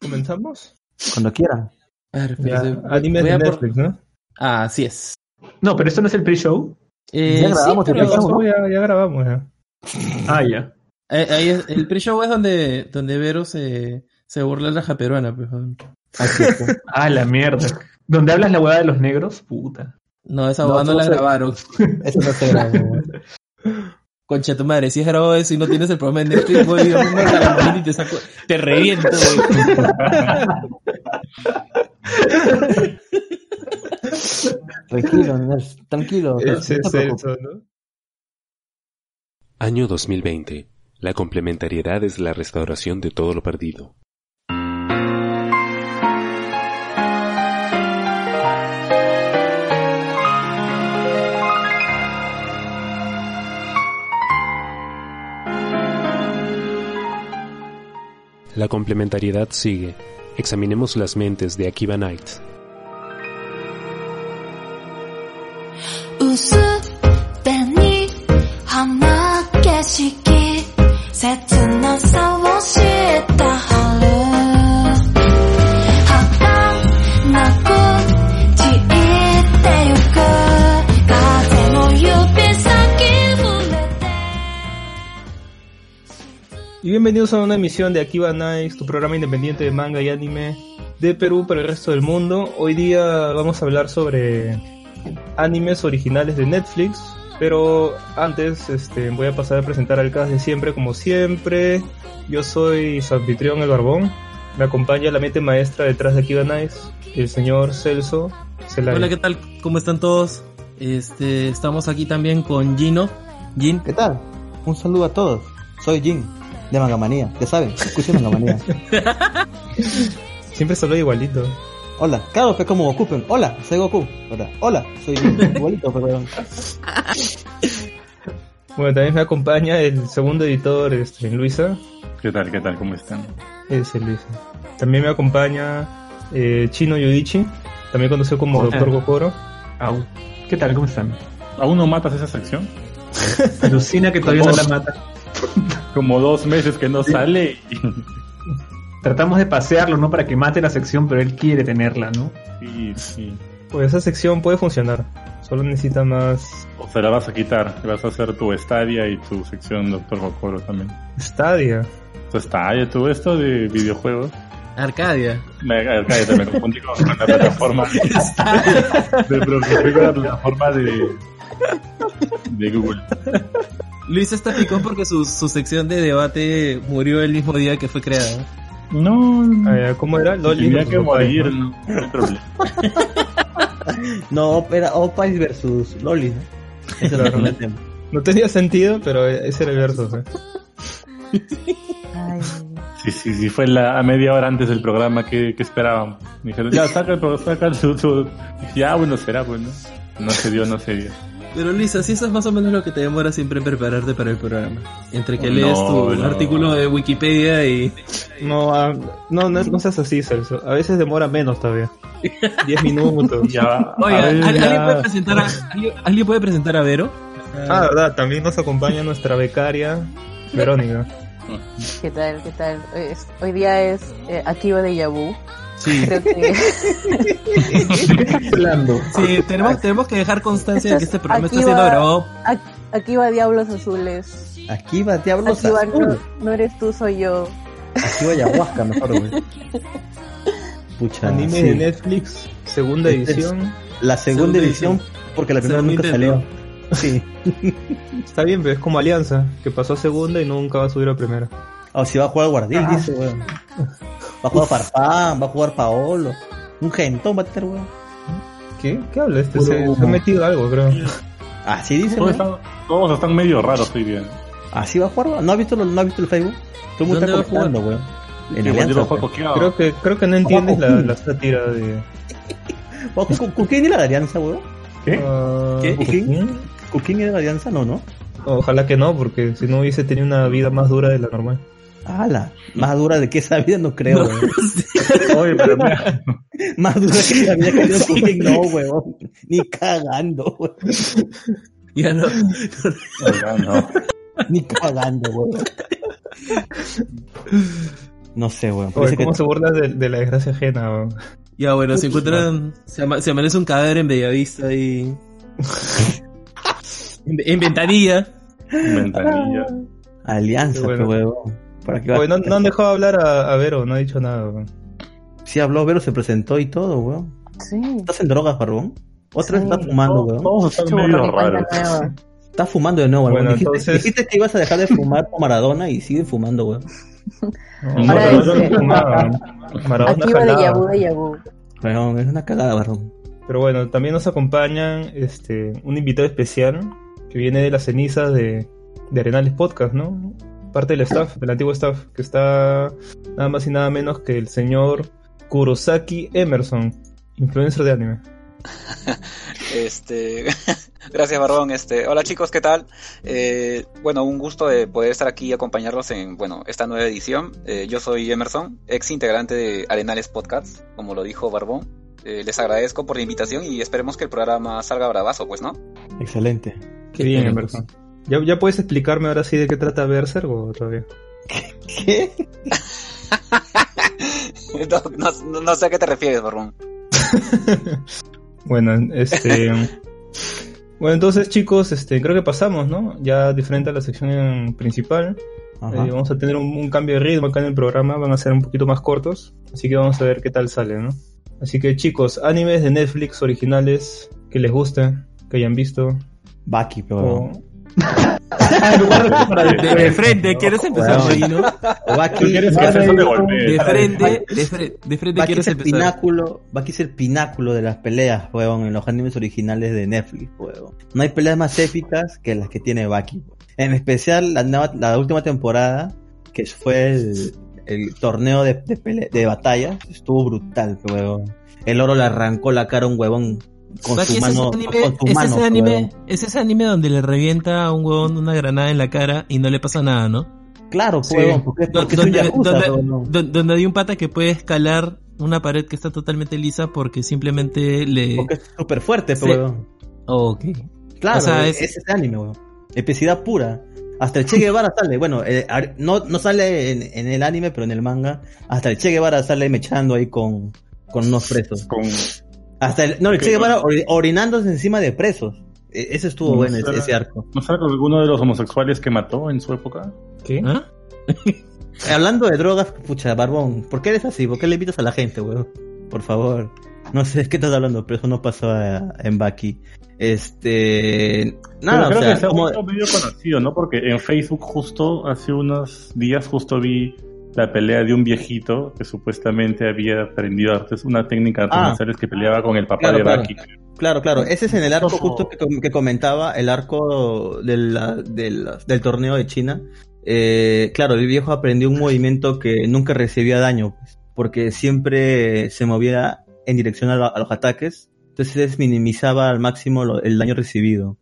¿Comenzamos? Cuando quieran. Anime de Netflix, ¿no? Ah, así es. No, pero esto no es el pre-show. Ya grabamos, sí, pero... ¿no? Ya grabamos, ya. Ah, ya. Ahí el pre-show es donde Vero se burla de la japeruana. Pues. Ah, la mierda. ¿Dónde hablas la hueá de los negros? Puta. No, esa hueá no la grabaron. Eso no se grabó. Concha tu madre, si has grabado eso y no tienes el programa de Netflix, voy a ir a la máquina y te reviento, güey. Tranquilo. Ese es Celso, ¿no? Año 2020. La complementariedad es la restauración de todo lo perdido. La complementariedad sigue. Examinemos las mentes de Akiba Knight. Y bienvenidos a una emisión de Akiba Knight, tu programa independiente de manga y anime de Perú para el resto del mundo. Hoy día vamos a hablar sobre animes originales de Netflix, pero antes voy a pasar a presentar al cast de siempre, como siempre. Yo soy su anfitrión, el Barbón. Me acompaña la mente maestra detrás de Akiba Knight, el señor Celso Celaya. Hola, ¿qué tal? ¿Cómo están todos? Estamos aquí también con Gino. Jin. ¿Qué tal? Un saludo a todos. Soy Jin, de Mangamanía. Ya saben, escuchen Mangamanía. Siempre se habla igualito. Hola, claro, que como Goku. Hola, soy Goku. Hola, soy Jin. Igualito, perdón. Bueno, también me acompaña el segundo editor, Luisa. ¿Qué tal? ¿Cómo están? Ese Luisa. También me acompaña Chino Yudichi, también conocido como Dr. Gokoro. Au. ¿Qué tal? ¿Cómo están? ¿Aún no matas esa sección? Alucina que todavía no la mata. Como 2 meses que no sale y... Tratamos de pasearlo, ¿no? Para que mate la sección, pero él quiere tenerla, ¿no? Sí. Pues esa sección puede funcionar. Solo necesita más... O se la vas a quitar. Vas a hacer tu Stadia y tu sección Dr. Gokoro también. Stadia. Tu Stadia, todo esto de videojuegos. Arcadia. Arcadia, me confundí con la plataforma la plataforma de Google. Luis está picón porque su sección de debate murió el mismo día que fue creada. No, ¿cómo era? Tenía que morir, no hay problema. No, era Opais versus Loli, ¿no? Ese era el tema. No tenía sentido, pero ese era el verso, ¿eh? Ay. Sí, fue a media hora antes del programa que esperábamos. Me dijeron, ya, saca su... Ya, bueno, será, bueno. No se dio. Pero Luisa, si eso es más o menos lo que te demora siempre en prepararte para el programa. Entre que lees tu artículo de Wikipedia y... No seas así, Celso. A veces demora menos todavía. 10 minutos. Ya. Oye, ¿alguien puede presentar a Vero? Verdad, también nos acompaña nuestra becaria, Verónica. ¿Qué tal? Hoy día es Akiba de Yabu. Sí. Creo que... Sí, tenemos que dejar constancia de que este programa está siendo grabado. Akiba Diablos Azules. Akiba Diablos Akiba, Azules. no eres tú, soy yo. Akiba Ayahuasca, mejor, güey. Pucha, Anime de Netflix, segunda edición. La segunda edición, porque la primera nunca salió. Sí. Está bien, pero es como Alianza, que pasó a segunda y nunca va a subir a primera. O si va a jugar Guardián, dice, weón. Va a jugar Farfán, va a jugar Paolo. Un gentón va a tener, weón. ¿Qué habla? Se ha metido algo, creo. Así dice, weón. Todos están medio raros hoy día. Así va a jugar, ¿no has visto el Facebook? Todo el mundo está jugando, weón. En Alianza, creo que no entiendes la sátira de... ¿Con quién era la Alianza, weón? ¿Qué? ¿Con quién era la Alianza? No. Ojalá que no, porque si no hubiese tenido una vida más dura de la normal. Más dura de que esa vida no creo, weón. Oye, pero mira. Más dura que la vida que yo tuve, no, weón. Ni cagando, weón. Ya no. Ni cagando, weón. No sé, weón. Oye, Parece ¿cómo que se burla de la desgracia ajena, weón? Ya, bueno, se encuentran... Se amanece un cadáver en Bellavista y... en Ventanilla. Ventanilla. Alianza, Qué bueno. weón. ¿Para qué va? Oye, no han dejado hablar a Vero, no ha dicho nada, weón. Sí habló, Vero se presentó y todo, weón. Sí. ¿Estás en drogas, Barbón? Otra vez Sí. estás fumando, weón. Vamos a estar Hecho medio borrón y cuenta raros. nueva. Estás fumando de nuevo, weón. Bueno, Dijiste, entonces- dijiste que ibas a dejar de fumar con Maradona y sigue fumando, weón. No, Ahora Maradona dice- no fumaba. Maradona Aquí va de jalaba. Yabu de Yabu. Weón, es una cagada, Barbón. Pero bueno, también nos acompañan un invitado especial que viene de las cenizas de Arenales Podcast, ¿no? Parte del staff, del antiguo staff, que está nada más y nada menos que el señor Kurosaki Emerson, influencer de anime. Gracias, Barbón. Hola chicos, ¿qué tal? Bueno, un gusto de poder estar aquí y acompañarlos en, esta nueva edición. Yo soy Emerson, ex integrante de Arenales Podcast, como lo dijo Barbón. Les agradezco por la invitación y esperemos que el programa salga bravazo, pues, ¿no? Excelente. Qué bien, Emerson. ¿Ya puedes explicarme ahora sí de qué trata Berserk o todavía? ¿Qué? No sé a qué te refieres, Barbón. Bueno, bueno, entonces chicos, creo que pasamos, ¿no? Ya diferente a la sección principal. Ajá. Vamos a tener un cambio de ritmo acá en el programa, van a ser un poquito más cortos, así que vamos a ver qué tal sale, ¿no? Así que chicos, animes de Netflix originales que les gusten, que hayan visto. Baki, pero... O... De frente, ¿quieres empezar por ahí, no? O Baki, Tú quieres que hacer eso de golpe. De frente Baki quieres es el empezar. pináculo, Baki es el pináculo de las peleas, weón, en los animes originales de Netflix, weón. No hay peleas más épicas que las que tiene Baki. En especial la última temporada, que fue el torneo de batalla, estuvo brutal, weón. El oro le arrancó la cara a un huevón con Baki su mano, weón. es ese anime donde le revienta a un huevón una granada en la cara y no le pasa nada, ¿no? Claro, Sí. weón, porque es un yakuza, weón. Donde hay un pata que puede escalar una pared que está totalmente lisa porque simplemente le... Porque es súper fuerte, Sí. weón. Ok. Claro, O sea, es ese anime, weón. Epicidad pura. Hasta el Che Guevara sale, bueno, no sale en el anime, pero en el manga, hasta el Che Guevara sale mechando ahí con unos presos. Hasta el Che Guevara orinándose encima de presos. Ese estuvo No bueno, será- ese arco. ¿No sabe con alguno de los homosexuales que mató en su época? ¿Qué? ¿Ah? Hablando de drogas, pucha, Barbón, ¿por qué eres así? ¿Por qué le invitas a la gente, weón? Por favor. No sé de qué estás hablando, pero eso no pasó en Baki. Nada, Pero creo o sea, que se ha como... vuelto medio conocido, ¿no? Porque en Facebook justo hace unos días justo vi la pelea de un viejito que supuestamente había aprendido una técnica de artes marciales que peleaba con el papá Claro, de claro. Baki. Claro, ese es en el arco Ojo. justo que comentaba, el arco del torneo de China. Claro, el viejo aprendió un movimiento que nunca recibía daño, pues, porque siempre se movía en dirección a los ataques, entonces minimizaba al máximo el daño recibido.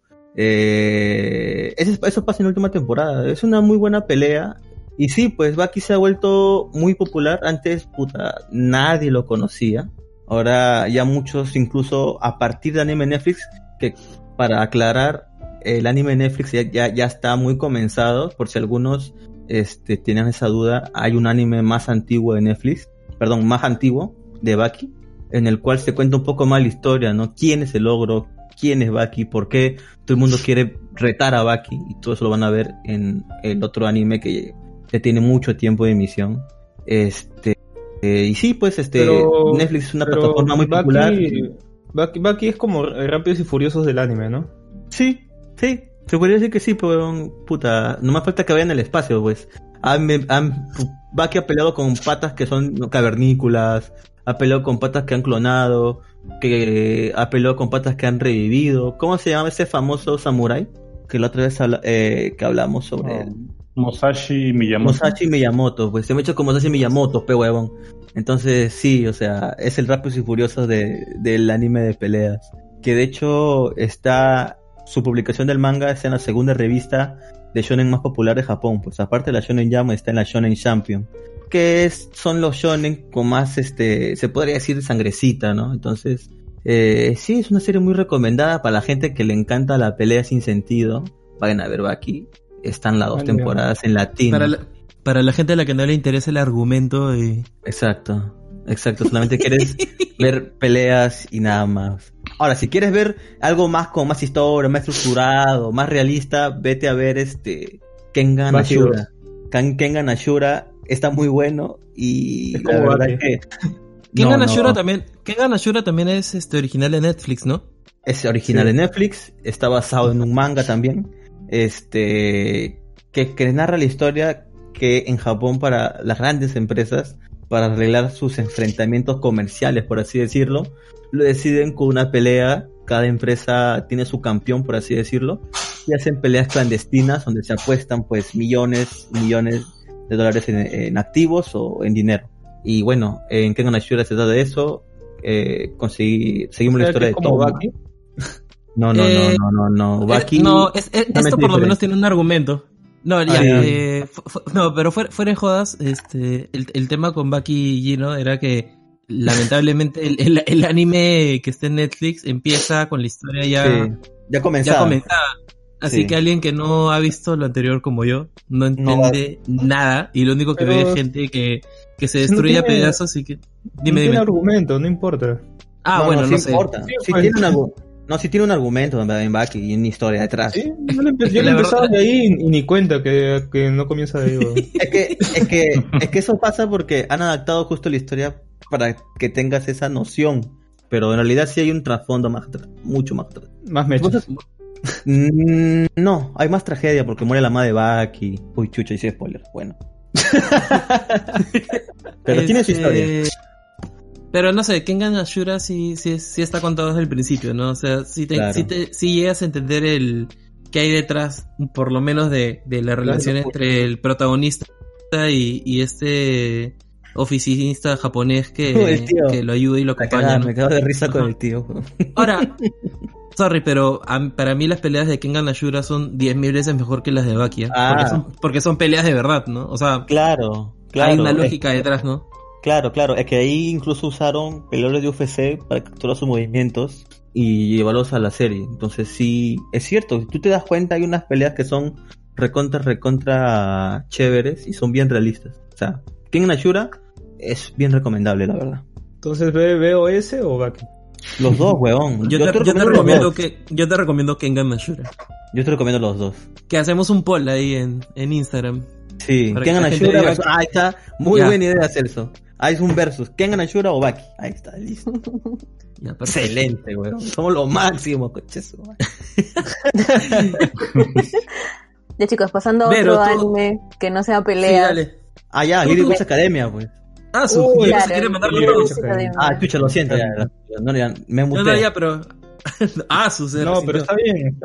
Eso pasa en la última temporada, es una muy buena pelea. Y sí, pues Baki se ha vuelto muy popular. Antes, nadie lo conocía. Ahora ya muchos, incluso a partir de anime Netflix, que para aclarar, el anime Netflix ya está muy comenzado. Por si algunos tienen esa duda, hay un anime más antiguo de Netflix, más antiguo, de Baki, en el cual se cuenta un poco más la historia, ¿no? ¿Quién es el ogro? ¿Quién es Baki? ¿Por qué todo el mundo quiere retar a Baki? Y todo eso lo van a ver en el otro anime que tiene mucho tiempo de emisión. Y sí, pues Pero- Netflix es una pero plataforma muy popular. Baki es como Rápidos y Furiosos del anime, ¿no? Sí, se podría decir que sí, pero no me falta que vayan al espacio, pues. Baki ha peleado con patas que son cavernícolas, ha peleado con patas que han clonado, que ha peleado con patas que han revivido. ¿Cómo se llama ese famoso samurái? Que la otra vez que hablamos sobre él. Musashi Miyamoto. Musashi Miyamoto, pues se me ha hecho como Musashi Miyamoto, huevón. Entonces sí, o sea, es el Rápidos y Furiosos del anime de peleas. Que de hecho su publicación del manga está en la segunda revista de shonen más popular de Japón. Pues aparte de la Shonen Jump está en la Shonen Champion. Que son los shonen con más, se podría decir sangrecita, ¿no? Entonces, sí, es una serie muy recomendada para la gente que le encanta la pelea sin sentido. Vayan a ver Baki. Están las 2 Vale. temporadas en latino. para la gente a la que no le interesa el argumento. Exacto, solamente quieres ver peleas y nada más. Ahora, si quieres ver algo más con más historia, más estructurado, más realista, vete a ver Kengan Ashura. Kengan Ashura está muy bueno y la verdad es que Kengan Ashura también es original de Netflix, ¿no? Es original de Netflix, está basado en un manga también, que narra la historia que en Japón, para las grandes empresas, para arreglar sus enfrentamientos comerciales, por así decirlo, lo deciden con una pelea. Cada empresa tiene su campeón, por así decirlo, y hacen peleas clandestinas donde se apuestan pues millones de dólares en activos o en dinero. Y bueno, en Kengan Ashura se trata de eso. Seguimos la historia de Tom. Baki? No. Baki. Esto por lo menos tiene un argumento. No, pero fuera de jodas, el tema con Baki y Gino era que lamentablemente el anime que está en Netflix empieza con la historia ya comenzada. Así que alguien que no ha visto lo anterior como yo no entiende nada, y lo único que ve es gente que se destruye a pedazos. Y que tiene argumento, no importa. No sé. Importa. Sí tiene un argumento en Baki y una historia detrás. Sí, yo lo empezaba de ahí y ni cuenta que no comienza de ahí. Es que eso pasa porque han adaptado justo la historia para que tengas esa noción, pero en realidad sí hay un trasfondo mucho más atrás. Más mechas. No, hay más tragedia porque muere la madre de Baki. Uy, chucha, hice spoiler. Bueno. Pero tiene su historia. Pero no sé, Kengan Ashura sí está contado desde el principio, ¿no? O sea, sí llegas a entender el que hay detrás, por lo menos de la relación entre el protagonista y este oficinista japonés que lo ayuda y lo acompaña, ¿no? Me cago de risa con el tío. Ahora, sorry, pero para mí las peleas de Kengan Ashura son 10.000 veces mejor que las de Baki, porque son peleas de verdad, ¿no? O sea, claro. Hay una lógica detrás, ¿no? Claro, es que ahí incluso usaron peleadores de UFC para capturar sus movimientos y llevarlos a la serie. Entonces sí, es cierto, si tú te das cuenta, hay unas peleas que son recontra chéveres y son bien realistas. O sea, Kengan Ashura es bien recomendable, la verdad. Entonces, ¿veo ese o Baki? Los dos, huevón. Yo te recomiendo Kengan Ashura. Yo te recomiendo los dos. Que hacemos un poll ahí en Instagram. Sí, Kengan Ashura. Ahí está, muy buena idea, Celso. Ahí es un versus, Kengan Ashura o Baki. Ahí está, listo. Excelente, weón. Somos lo máximo, coches. Ya, chicos, pasando a otro anime que no sea pelea. Sí, dale. Ya, Little Witch Academia, pues. Se quiere mandarlo todos. Chucha, lo siento. Me muté. No, pero... pero está bien.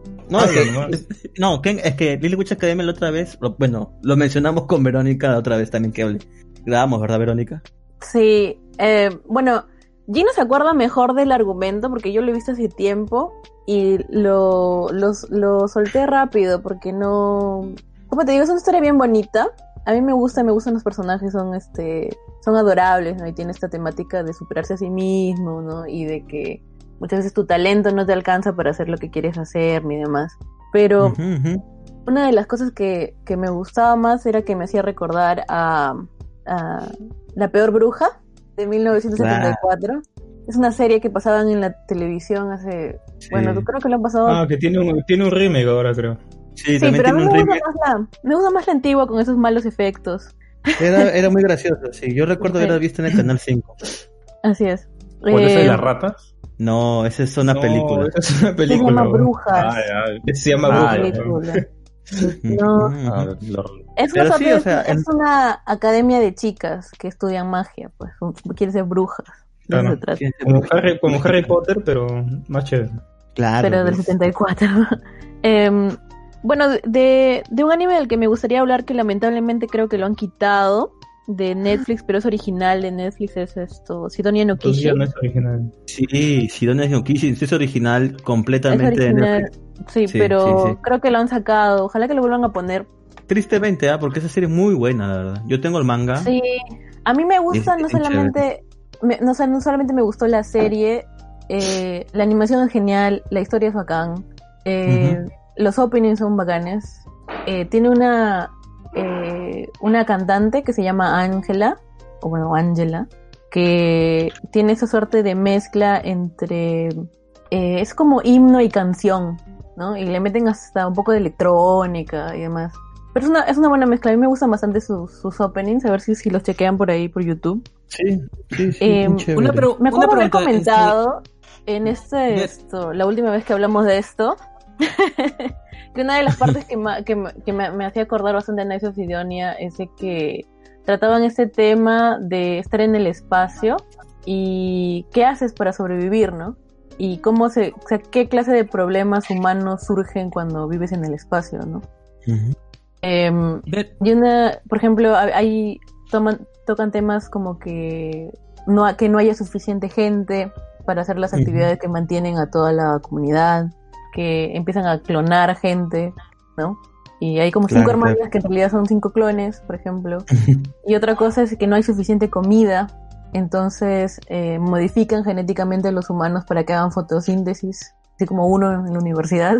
Es que Little Witch Academia la otra vez, lo mencionamos con Verónica la otra vez también que hablé. Grabamos, ¿verdad, Verónica? Sí, bueno, Gino se acuerda mejor del argumento porque yo lo he visto hace tiempo y lo solté rápido porque no... Como te digo, es una historia bien bonita. A mí me gustan los personajes, son adorables, ¿no? Y tiene esta temática de superarse a sí mismo, ¿no? Y de que muchas veces tu talento no te alcanza para hacer lo que quieres hacer ni demás. Pero una de las cosas que me gustaba más era que me hacía recordar a La Peor Bruja de 1974. Es una serie que pasaban en la televisión hace... Sí. Bueno, creo que lo han pasado... que tiene un remake ahora, creo. Sí, pero a mí me gusta más la antigua con esos malos efectos. Era muy gracioso, sí. Yo recuerdo haberla visto en el Canal 5. Así es. ¿Cuál es de las ratas? No, esa es una película. Esa es una película. Se llama Brujas. Se llama Brujas. No. Es una, es una academia de chicas que estudian magia, pues quieren ser brujas. Claro, como Harry Potter, pero más chévere. Claro. Pero del 74. Bueno, de un anime del que me gustaría hablar, que lamentablemente creo que lo han quitado de Netflix, pero es original de Netflix, es Sidonia no Kishi. No es original. Sí, Sidonia no Kishi es original completamente de Netflix. Sí, pero creo que lo han sacado. Ojalá que lo vuelvan a poner. Tristemente, porque esa serie es muy buena, la verdad. Yo tengo el manga. Sí, a mí me gusta, no solamente me gustó la serie, la animación es genial, la historia es bacán, los openings son bacanes, tiene una una cantante que se llama Ángela, o bueno, Ángela, que tiene esa suerte de mezcla entre... es como himno y canción, ¿no? Y le meten hasta un poco de electrónica y demás. Pero es una buena mezcla. A mí me gustan bastante sus openings, a ver si los chequean por ahí por YouTube. Sí. Me acuerdo haber comentado en la última vez que hablamos de esto, que una de las partes que me hacía acordar bastante a Knights of Sidonia es de que trataban este tema de estar en el espacio y qué haces para sobrevivir, ¿no? Y qué clase de problemas humanos surgen cuando vives en el espacio, ¿no? Uh-huh. Por ejemplo, tocan temas como que no haya suficiente gente para hacer las actividades que mantienen a toda la comunidad, que empiezan a clonar gente, ¿no? Y hay como 5 hermanas que en realidad son 5 clones, por ejemplo. Y otra cosa es que no hay suficiente comida, entonces modifican genéticamente a los humanos para que hagan fotosíntesis, así como uno en la universidad.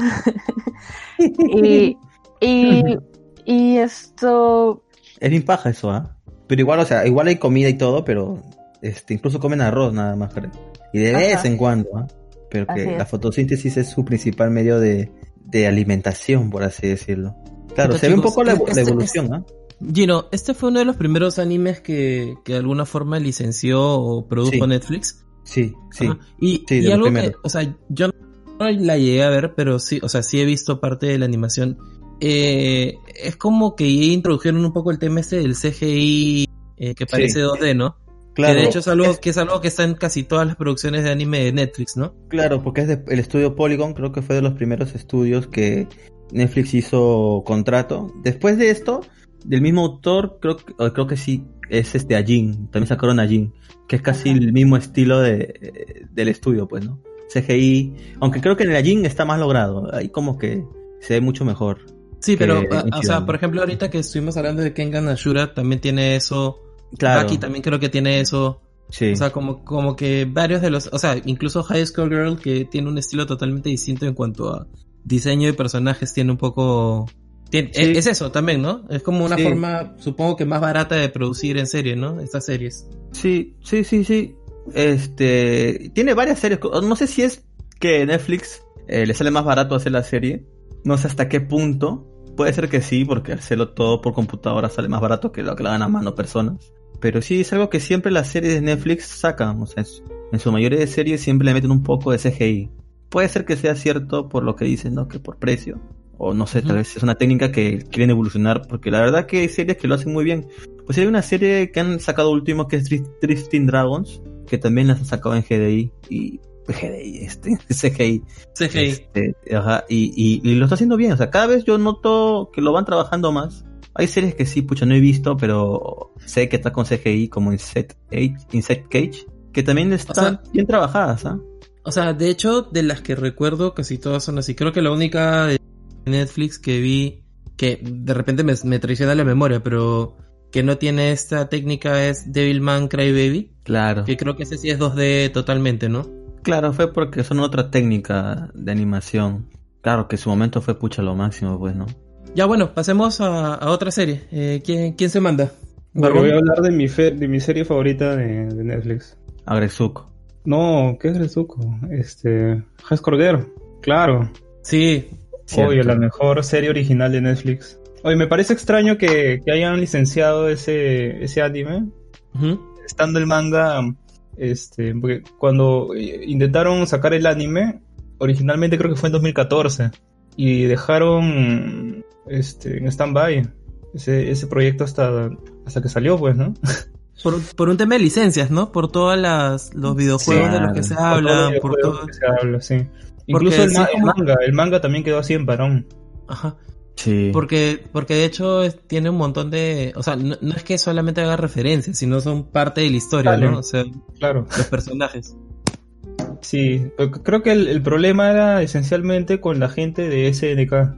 Y esto... Es bien paja eso, ¿ah? Pero igual, o sea, igual hay comida y todo, pero incluso comen arroz nada más, creo. Y de vez en cuando, ¿ah? Pero que la fotosíntesis es su principal medio de alimentación, por así decirlo. Claro, se ve un poco la evolución, ¿ah? Gino, este fue uno de los primeros animes que de alguna forma licenció o produjo Netflix. Sí. Y algo que, o sea, yo no la llegué a ver, pero sí, o sea, sí he visto parte de la animación. Es como que introdujeron un poco el tema del CGI que parece 2D, ¿no? Claro. Que de hecho es algo que está en casi todas las producciones de anime de Netflix, ¿no? Claro, porque es el estudio Polygon, creo que fue de los primeros estudios que Netflix hizo contrato. Después de esto, del mismo autor, creo que sí, es Ajin, también sacaron Ajin, que es casi el mismo estilo del estudio, pues, ¿no? CGI, aunque creo que en el Ajin está más logrado, ahí como que se ve mucho mejor. Sí, pero, o sea, por ejemplo, ahorita que estuvimos hablando de Kengan Ashura, también tiene eso. Claro. Baki también creo que tiene eso. Sí. O sea, como que varios de los... O sea, incluso High School Girl, que tiene un estilo totalmente distinto en cuanto a diseño de personajes, tiene un poco... Es eso también, ¿no? Es como una forma, supongo que más barata de producir en serie, ¿no? Estas series. Sí. Tiene varias series. No sé si es que Netflix le sale más barato hacer la serie. No sé hasta qué punto. Puede ser que sí, porque hacerlo todo por computadora sale más barato que lo que lo hagan a mano personas. Pero sí, es algo que siempre las series de Netflix sacan. O sea, en su mayoría de series siempre le meten un poco de CGI. Puede ser que sea cierto por lo que dicen, ¿no? Que por precio. O no sé, tal vez es una técnica que quieren evolucionar. Porque la verdad que hay series que lo hacen muy bien. Pues hay una serie que han sacado último que es Drifting Dragons, que también las han sacado en GDI. CGI. Ajá, y lo está haciendo bien. O sea, cada vez yo noto que lo van trabajando más. Hay series que sí, no he visto, pero sé que está con CGI, como Insect Cage, que también están bien trabajadas, ¿ah? O sea, de hecho, de las que recuerdo, casi todas son así. Creo que la única de Netflix que vi, que de repente me traiciona la memoria, pero que no tiene esta técnica, es Devilman Crybaby. Claro. Que creo que ese sí es 2D totalmente, ¿no? Claro, fue porque son otra técnica de animación. Claro, que en su momento fue lo máximo, pues, ¿no? Ya, bueno, pasemos a otra serie. ¿Quién se manda? Bueno, voy a hablar de mi serie favorita de Netflix. Agretsuko. No, ¿qué es Agretsuko? High School Girl, claro. Sí. Obvio, la mejor serie original de Netflix. Oye, me parece extraño que hayan licenciado ese anime. Uh-huh. Estando el manga... porque cuando intentaron sacar el anime, originalmente creo que fue en 2014, y dejaron en stand-by ese proyecto hasta que salió, pues, ¿no? Por un tema de licencias, ¿no? Por todos los videojuegos de los que se habla, por todo que se habla, sí. Incluso el manga también quedó así en parón. Ajá. Sí. Porque de hecho tiene un montón de... O sea, no es que solamente haga referencias, sino son parte de la historia, ¿no? O sea, claro. Los personajes. Sí, creo que el problema era esencialmente con la gente de SNK.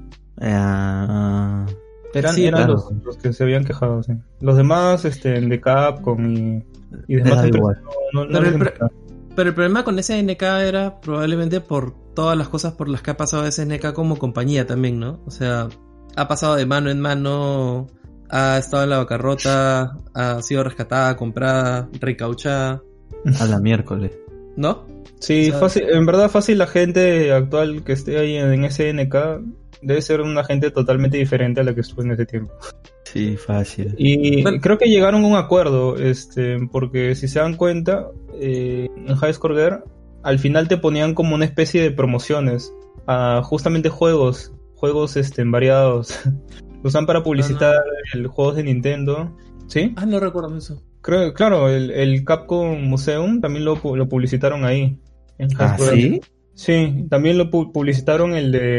Eran claro. los que se habían quejado, sí. Los demás, de Capcom y demás empresas no pero el problema con SNK era probablemente por todas las cosas por las que ha pasado SNK como compañía también, ¿no? O sea, ha pasado de mano en mano ha estado en la bancarrota, ha sido rescatada, comprada, recauchada. A la miércoles. ¿No? Sí, O sea, fácil, en verdad fácil la gente actual que esté ahí en SNK debe ser una gente totalmente diferente a la que estuvo en ese tiempo. Sí, fácil. Y Bueno. creo que llegaron a un acuerdo, porque si se dan cuenta, en High Score Girl, al final te ponían como una especie de promociones a justamente juegos variados. Lo usan para publicitar el juegos de Nintendo, ¿sí? no recuerdo eso. Creo, claro, el Capcom Museum también lo publicitaron ahí. En High ¿Ah, Score Girl. sí? Sí, también lo publicitaron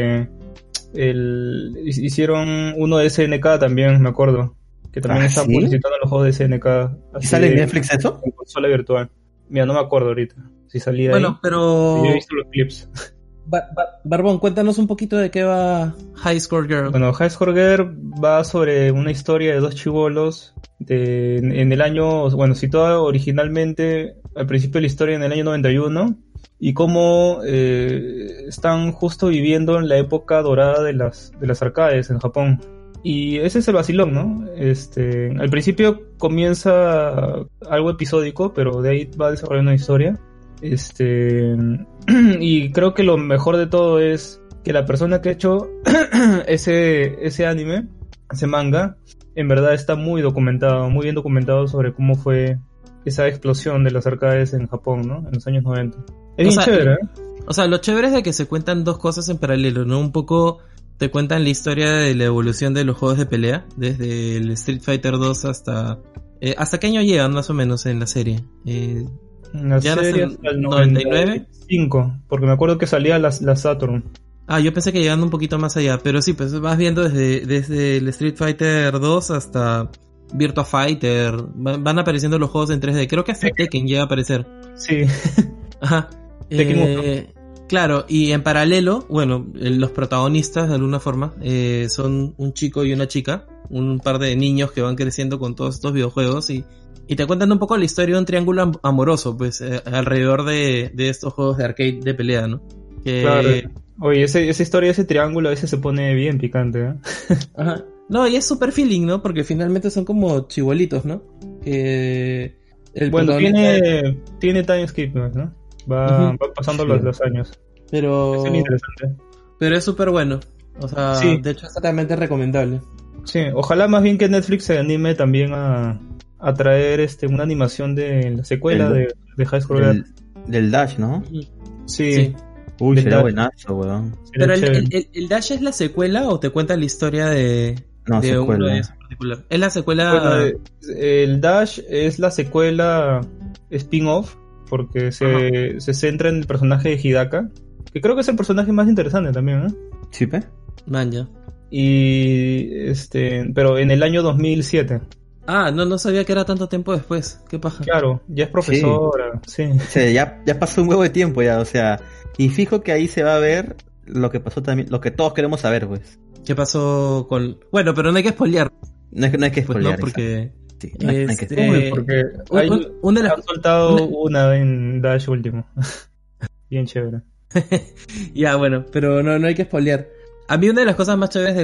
hicieron uno de SNK también, me acuerdo. Que también ¿Ah, están sí? publicitando los juegos de SNK. ¿Y así sale en de- Netflix eso? en consola virtual. Mira, no me acuerdo ahorita si salía Bueno, ahí. pero... Yo he visto los clips. Barbón, cuéntanos un poquito de qué va High Score Girl. Bueno, High Score Girl va sobre una historia de dos chibolos en el año, bueno, situada originalmente al principio de la historia en el año 91 y cómo están justo viviendo en la época dorada de las arcades en Japón. Y ese es el vacilón, ¿no? Al principio comienza algo episódico, pero de ahí va desarrollando una historia. Y creo que lo mejor de todo es que la persona que ha hecho ese anime, ese manga, en verdad está muy bien documentado sobre cómo fue esa explosión de las arcades en Japón, ¿no? En los años 90. Es bien chévere, ¿eh? O sea, lo chévere es de que se cuentan dos cosas en paralelo, ¿no? Un poco te cuentan la historia de la evolución de los juegos de pelea, desde el Street Fighter 2 hasta... ¿hasta qué año llegan más o menos en la serie? La ¿Ya serie hasta hasta el 99? 95, porque me acuerdo que salía la Saturn. Yo pensé que llegando un poquito más allá, pero sí, pues vas viendo desde el Street Fighter 2 hasta Virtua Fighter, van apareciendo los juegos en 3D, creo que hasta Tekken llega a aparecer. Sí. Ajá. Tekken Claro, y en paralelo, bueno, los protagonistas de alguna forma son un chico y una chica, un par de niños que van creciendo con todos estos videojuegos y te cuentan un poco la historia de un triángulo amoroso, pues, alrededor de estos juegos de arcade de pelea, ¿no? Claro. Oye, esa historia, ese triángulo a veces se pone bien picante, ¿eh? Ajá. No, y es super feeling, ¿no? Porque finalmente son como chibolitos, ¿no? Bueno, tiene time skip, ¿no? Va pasando los años. Pero... Es interesante. Pero es súper bueno. O sea, Sí. de hecho es totalmente recomendable. Sí, ojalá más bien que Netflix se anime también a traer una animación de la secuela de High Score Girl. Del Dash, ¿no? Sí. Uy, Del será Dash. buenazo, weón. Pero Chévere. ¿el Dash es la secuela o te cuenta la historia de Secuela. uno de esos en particular? Es la secuela... Bueno, el Dash es la secuela spin-off porque se centra en el personaje de Hidaka, que creo que es el personaje más interesante también, ¿eh? ¿Sí, pe? Man, ya. Y pero en el año 2007. No sabía que era tanto tiempo después. ¿Qué paja? Claro, ya es profesora, sí. O sea, ya pasó un huevo de tiempo ya, o sea, y fijo que ahí se va a ver lo que pasó también, lo que todos queremos saber, pues. ¿Qué pasó con...? Bueno, pero no hay que spoilear. No hay que Pues spoilear, no, porque... exacto. Sí, no hay que este, spoilear. Uy, porque una de las- han soltado una en Dash último. Bien chévere. Ya, bueno, pero no hay que spoilear. A mí una de las cosas más chéveres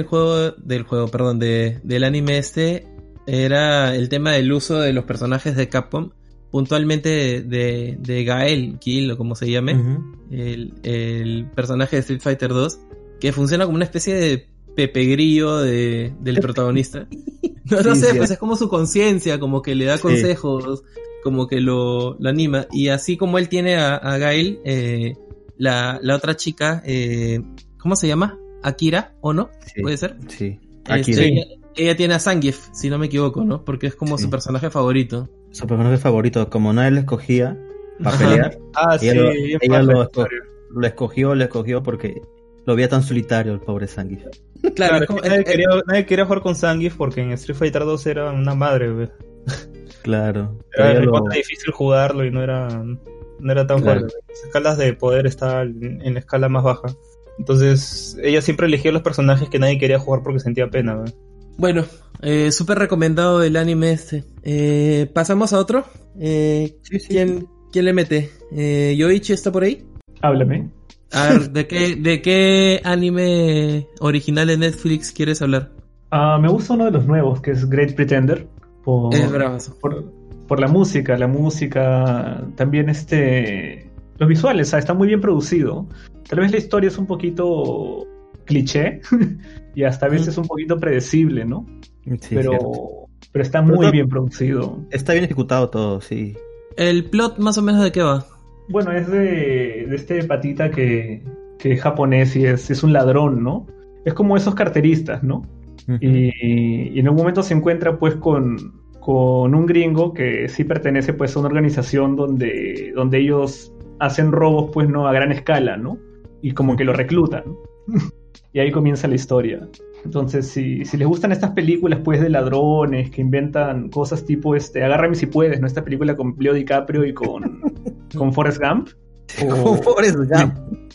del anime era el tema del uso de los personajes de Capcom, puntualmente de Gael Kill o como se llame, Ujú. el personaje de Street Fighter 2, que funciona como una especie de Pepe Grillo del protagonista. No sé, pues es como su conciencia, como que le da consejos, como que lo anima. Y así como él tiene a Gael, la otra chica, ¿cómo se llama? Akira, ¿o no? Sí. ¿Puede ser? Sí. Ella tiene a Zangief, si no me equivoco, ¿no? Porque es como Sí. su personaje favorito. Su personaje favorito, como nadie lo escogía para pelear, Sí, ella lo escogió porque lo veía tan solitario el pobre Zangief. Claro, Claro, es como- nadie quería jugar con Zangief porque en Street Fighter 2 era una madre, güey. Claro. Era Ella lo- recontra difícil jugarlo y no era tan Claro. fuerte. Las escalas de poder estaban en la escala más baja. Entonces, ella siempre elegía los personajes que nadie quería jugar porque sentía pena, güey. Bueno, súper recomendado el anime este. Pasamos a otro. Sí. ¿Quién le mete? ¿Yoichi está por ahí? Háblame. A ver, ¿de qué anime original de Netflix quieres hablar? Me gusta uno de los nuevos, que es Great Pretender. Es bravazo. Por la música, también los visuales, está muy bien producido. Tal vez la historia es un poquito cliché y hasta a veces un poquito predecible, ¿no? Sí, pero está muy bien producido. Está bien ejecutado todo, sí. ¿El plot más o menos de qué va? Bueno, es de este patita que es japonés y es un ladrón, ¿no? Es como esos carteristas, ¿no? Uh-huh. Y en un momento se encuentra pues con un gringo que sí pertenece pues a una organización donde ellos hacen robos pues no a gran escala, ¿no? Y como que lo reclutan, ¿no? Y ahí comienza la historia. Entonces, si les gustan estas películas pues de ladrones que inventan cosas tipo Agárrame si puedes, ¿no? Esta película con Leo DiCaprio y con Forrest Gump. Con Forrest Gump.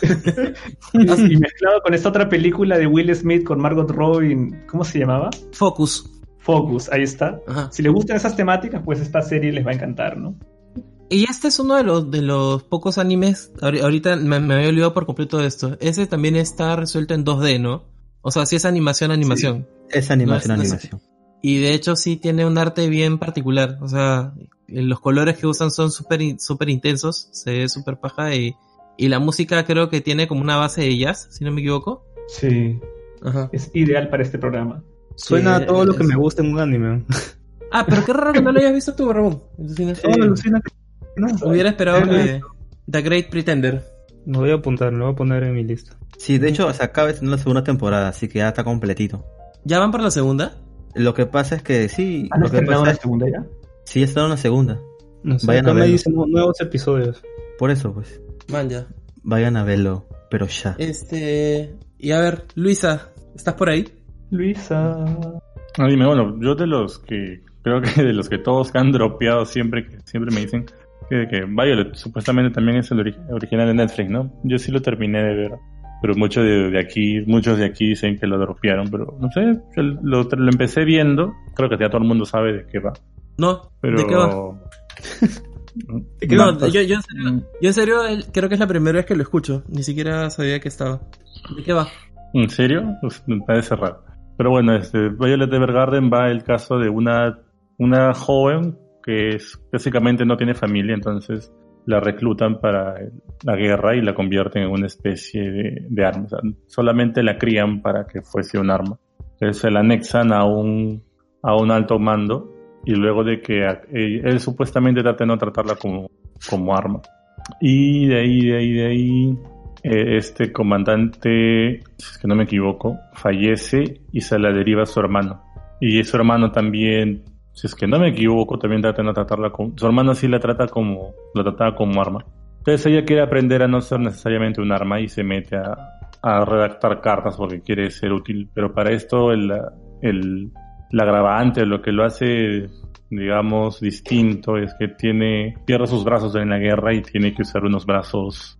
Y mezclado con esta otra película de Will Smith con Margot Robbie, ¿cómo se llamaba? Focus, ahí está. Ajá. Si les gustan esas temáticas, pues esta serie les va a encantar, ¿no? Y este es uno de los pocos animes, ahorita me había olvidado por completo de esto, ese también está resuelto en 2D, ¿no? O sea, sí es animación. Sí, es animación. Y de hecho sí tiene un arte bien particular, o sea, los colores que usan son súper intensos, se ve súper paja y la música creo que tiene como una base de jazz, si no me equivoco. Sí, ajá. Es ideal para este programa. Suena a todo lo que me gusta en un anime. Ah, pero qué raro que no lo hayas visto tú, Ramón. Alucina. No, hubiera esperado que The Great Pretender. Lo voy a apuntar, lo voy a poner en mi lista. Sí, de hecho se acaba de tener la segunda temporada, así que ya está completito. ¿Ya van por la segunda? Lo que pasa es que sí. ¿Han estrenado la segunda ya? Sí, está en la segunda. No sé, vayan a verlo. Me dicen nuevos episodios. Por eso, pues. Man, ya. Vayan a verlo, pero ya. Y a ver, Luisa, ¿estás por ahí? Luisa. Dime, bueno, yo creo que de los que todos han dropeado siempre me dicen que Violet supuestamente también es el original de Netflix, ¿no? Yo sí lo terminé de ver, pero muchos de aquí dicen que lo dropearon, pero no sé, lo empecé viendo, creo que ya todo el mundo sabe de qué va. No, pero... ¿de qué va? No, yo en serio creo que es la primera vez que lo escucho, ni siquiera sabía que estaba. ¿De qué va? ¿En serio? Pues me parece raro. Pero bueno, Violet Evergarden va el caso de una joven que básicamente no tiene familia, entonces la reclutan para la guerra y la convierten en una especie de arma. O sea, solamente la crían para que fuese un arma. Entonces se la anexan a un alto mando y luego de que él supuestamente trata de no tratarla como arma. Y de ahí este comandante, si es que no me equivoco, fallece y se la deriva a su hermano. Y su hermano también, si es que no me equivoco, también trata de no tratarla como... Su hermano sí la trataba como arma. Entonces ella quiere aprender a no ser necesariamente un arma y se mete a redactar cartas porque quiere ser útil. Pero para esto el agravante, lo que lo hace, digamos, distinto, es que pierde sus brazos en la guerra y tiene que usar unos brazos...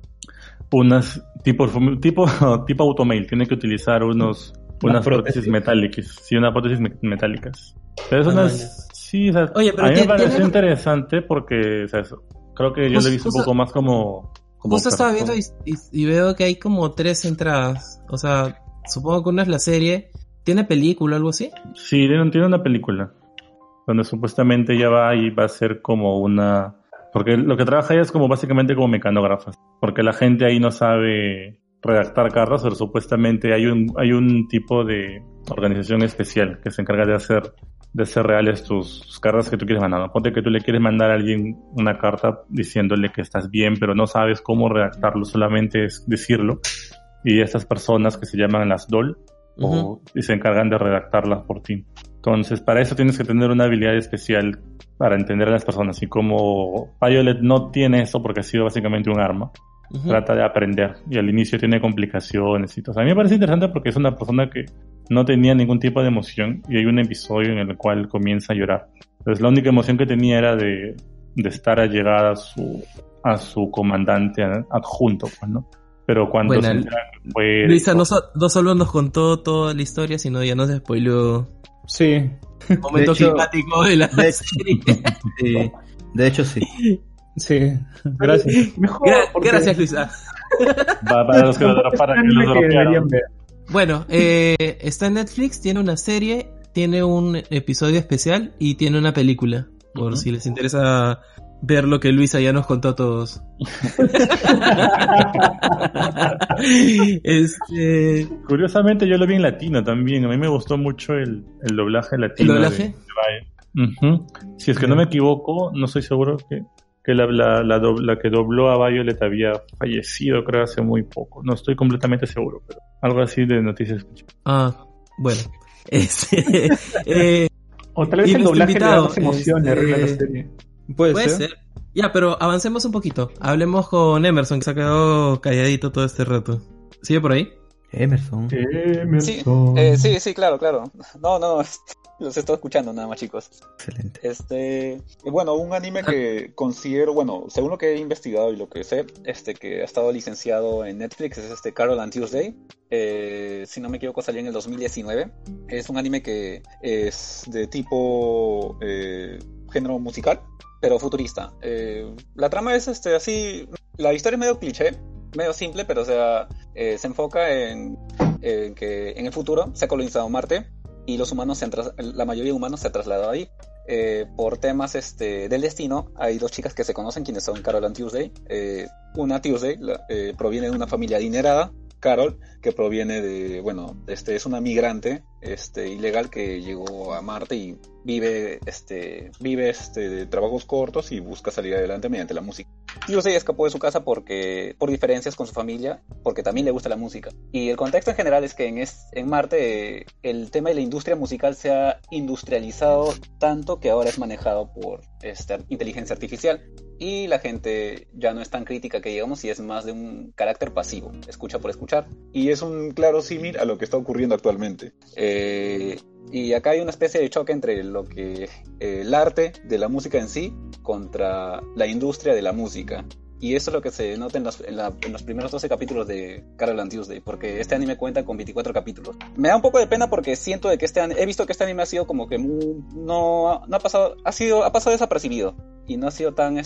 tipo automail, tiene que utilizar unas prótesis metálicas. Sí, unas prótesis metálicas. Pero sí, o sea, oye, pero a mí me pareció interesante porque, o sea, creo que yo lo he visto un poco más como justo estaba viendo y veo que hay como 3 entradas. O sea, supongo que una es la serie. ¿Tiene película o algo así? Sí, tiene una película donde supuestamente ella va y va a ser como una... Porque lo que trabaja ella es como básicamente como mecanógrafa, porque la gente ahí no sabe redactar cartas, pero supuestamente hay un tipo de organización especial que se encarga de hacer reales tus cartas que tú quieres mandar. Ponte que tú le quieres mandar a alguien una carta diciéndole que estás bien, pero no sabes cómo redactarlo, solamente es decirlo. Y estas personas que se llaman las DOL, y se encargan de redactarlas por ti. Entonces, para eso tienes que tener una habilidad especial para entender a las personas. Y como Violet no tiene eso porque ha sido básicamente un arma, trata de aprender. Y al inicio tiene complicaciones y todo. O sea, a mí me parece interesante porque es una persona que no tenía ningún tipo de emoción. Y hay un episodio en el cual comienza a llorar. Entonces, la única emoción que tenía era de estar allegada a su comandante adjunto, pues, ¿no? Pero cuando fue... Luisa no solo nos contó toda la historia, sino ya nos spoileó. Sí. Un momento climático de la serie. Sí. De hecho, sí. Sí. Gracias. Gracias, Luisa. Para los que lo dropearon. Bueno, está en Netflix, tiene una serie, tiene un episodio especial y tiene una película. Por si les interesa ver lo que Luisa ya nos contó a todos. Curiosamente yo lo vi en latino también. A mí me gustó mucho el doblaje latino. ¿El doblaje? De Bayo. Si es que no me equivoco, no estoy seguro que la que dobló a Violet había fallecido, creo, hace muy poco. No estoy completamente seguro, pero algo así de noticias escuché. Bueno. O tal vez el doblaje le da más emoción a la serie. Puede ser. Ya, pero avancemos un poquito. Hablemos con Emerson, que se ha quedado calladito todo este rato. ¿Sigue por ahí? Emerson. Sí, claro. No, los estoy escuchando nada más, chicos. Excelente. Bueno, un anime que considero, bueno, según lo que he investigado y lo que sé, que ha estado licenciado en Netflix es Carol and Tuesday. Si no me equivoco, salió en el 2019. Es un anime que es de tipo género musical, pero futurista. La trama es así, la historia es medio cliché, medio simple, pero o sea, se enfoca en que en el futuro se ha colonizado Marte y los humanos la mayoría de humanos se ha trasladado ahí. Por temas del destino, hay dos chicas que se conocen, quienes son Carol and Tuesday. Una Tuesday proviene de una familia adinerada. Carol, que proviene de, es una migrante ilegal que llegó a Marte y vive de trabajos cortos y busca salir adelante mediante la música. Tuesday escapó de su casa por diferencias con su familia, porque también le gusta la música. Y el contexto en general es que en Marte el tema de la industria musical se ha industrializado tanto que ahora es manejado por inteligencia artificial. Y la gente ya no es tan crítica que digamos y es más de un carácter pasivo, escucha por escuchar. Y es un claro símil a lo que está ocurriendo actualmente. Y acá hay una especie de choque entre lo que el arte de la música en sí contra la industria de la música. Y eso es lo que se nota en los primeros 12 capítulos de Carol and Tuesday, porque este anime cuenta con 24 capítulos. Me da un poco de pena porque siento de que he visto que este anime ha sido como que no ha pasado desapercibido y no ha sido tan